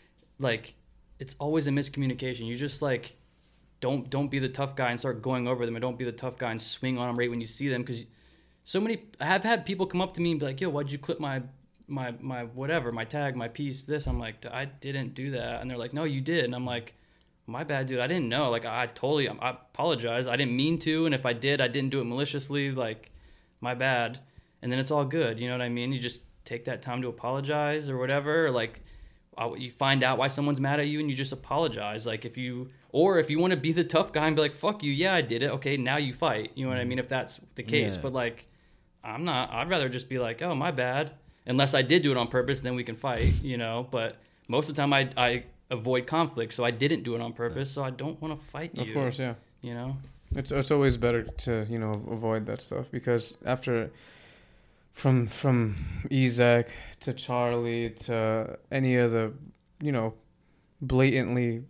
Like, it's always a miscommunication. You just like don't don't be the tough guy and start going over them, and don't be the tough guy and swing on them right when you see them, because so many I have had people come up to me and be like, "Yo, why'd you clip my my my whatever, my tag, my piece, this?" I'm like, "I didn't do that." And they're like, "No, you did." And I'm like, "My bad, dude. I didn't know. Like, I totally I apologize. I didn't mean to, and if I did, I didn't do it maliciously. Like, my bad." And then it's all good. You know what I mean? You just take that time to apologize or whatever. Or like, uh, you find out why someone's mad at you and you just apologize. Like, if you or if you want to be the tough guy and be like, "Fuck you, yeah, I did it. Okay, now you fight." You know what I mean? If that's the case, Yeah. but like, I'm not. I'd rather just be like, "Oh, my bad." Unless I did do it on purpose, then we can fight, you know. But most of the time, I I avoid conflict, so I didn't do it on purpose. So I don't want to fight you. Of course, yeah. You know. It's it's always better to you know avoid that stuff, because after from from Ezek to Charlie to any of the you know blatantly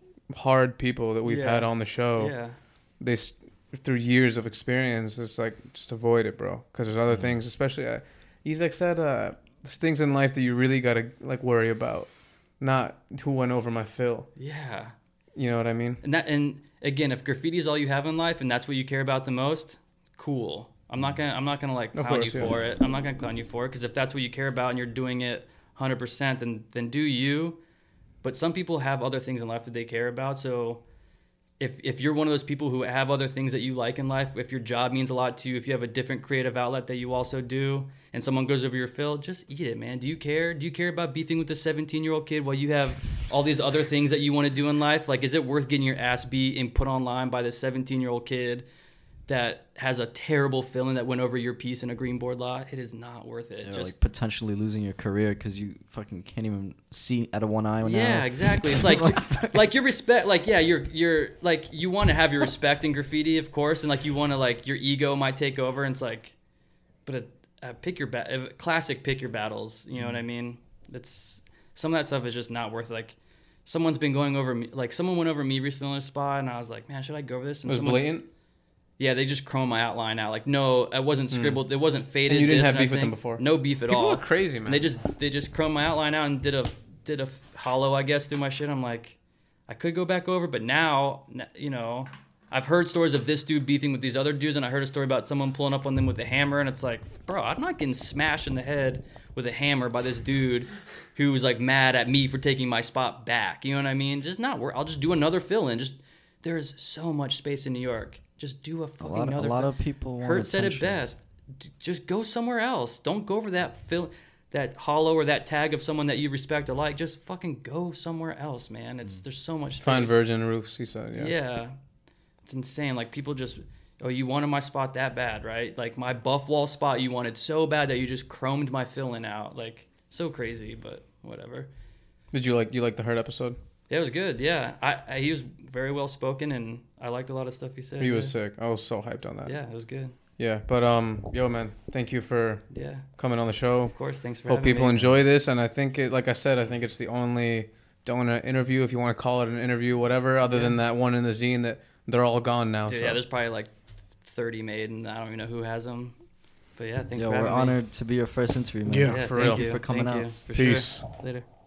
hard people that we've Yeah. had on the show, Yeah. they s- through years of experience, it's like just avoid it, bro. Because there's other things, especially uh, Ezek said, uh, there's things in life that you really gotta like worry about, not who went over my fill. Yeah. You know what I mean? And that and again, if graffiti is all you have in life and that's what you care about the most, cool. I'm not gonna I'm not gonna like Of clown course, you yeah. for it. I'm not gonna clown you for it, because if that's what you care about and you're doing it one hundred percent, then then do you. But some people have other things in life that they care about. So if if you're one of those people who have other things that you like in life, if your job means a lot to you, if you have a different creative outlet that you also do, and someone goes over your fill, just eat it, man. Do you care? Do you care about beefing with a seventeen-year-old kid while you have all these other things that you want to do in life? Like, is it worth getting your ass beat and put online by this seventeen-year-old kid that has a terrible feeling that went over your piece in a green board lot? It is not worth it. Yeah, just like potentially losing your career because you fucking can't even see out of one eye now. yeah, exactly. It's like like your respect, like yeah, you're you're like you want to have your respect in graffiti, of course, and like you want to like your ego might take over, and it's like, but a, a pick your ba- a classic pick your battles. You know what I mean? It's some of that stuff is just not worth it. Like someone's been going over me, like someone went over me recently on a spot, and I was like, man, should I go over this? It And was someone, blatant. Yeah, they just chrome my outline out. Like no, it wasn't scribbled. It wasn't faded. And you didn't this have and beef with them everything. before? No beef at People all. are crazy, man. And they just they just chromed my outline out and did a did a hollow, I guess, through my shit. I'm like, I could go back over, but now, n- you know, I've heard stories of this dude beefing with these other dudes, and I heard a story about someone pulling up on them with a hammer, and it's like, bro, I'm not getting smashed in the head with a hammer by this dude who was like mad at me for taking my spot back. You know what I mean? Just not work. I'll just do another fill in. Just there's so much space in New York. Just do a A fucking lot, of, a another. lot fill- of people want Hurt said it attention. best. D- just go somewhere else. Don't go over that fill, that hollow or that tag of someone that you respect or like. Just fucking go somewhere else, man. It's there's so much space. Fine virgin roofs, he said. Yeah. Yeah. It's insane. Like people just, oh, you wanted my spot that bad, right? Like my buff wall spot you wanted so bad that you just chromed my fill-in out. Like so crazy, but whatever. Did you like you like the Hurt episode? Yeah, it was good. Yeah, I, I he was very well spoken, and I liked a lot of stuff he said. He was yeah. sick. I was so hyped on that. Yeah, it was good. Yeah, but um, yo, man, thank you for Yeah, coming on the show. of course. Thanks for Hope having people me. enjoy this, and I think it, like I said, I think it's the only donut interview, if you want to call it an interview, whatever. Other Yeah. than that one in the zine that they're all gone now. Dude, so. yeah, there's probably like thirty made, and I don't even know who has them. But yeah, thanks Yo, for we're having me. honored to be your first interview, man. Yeah, Yeah, for thank real. you for coming Thank out. you. For Peace. Sure. Later.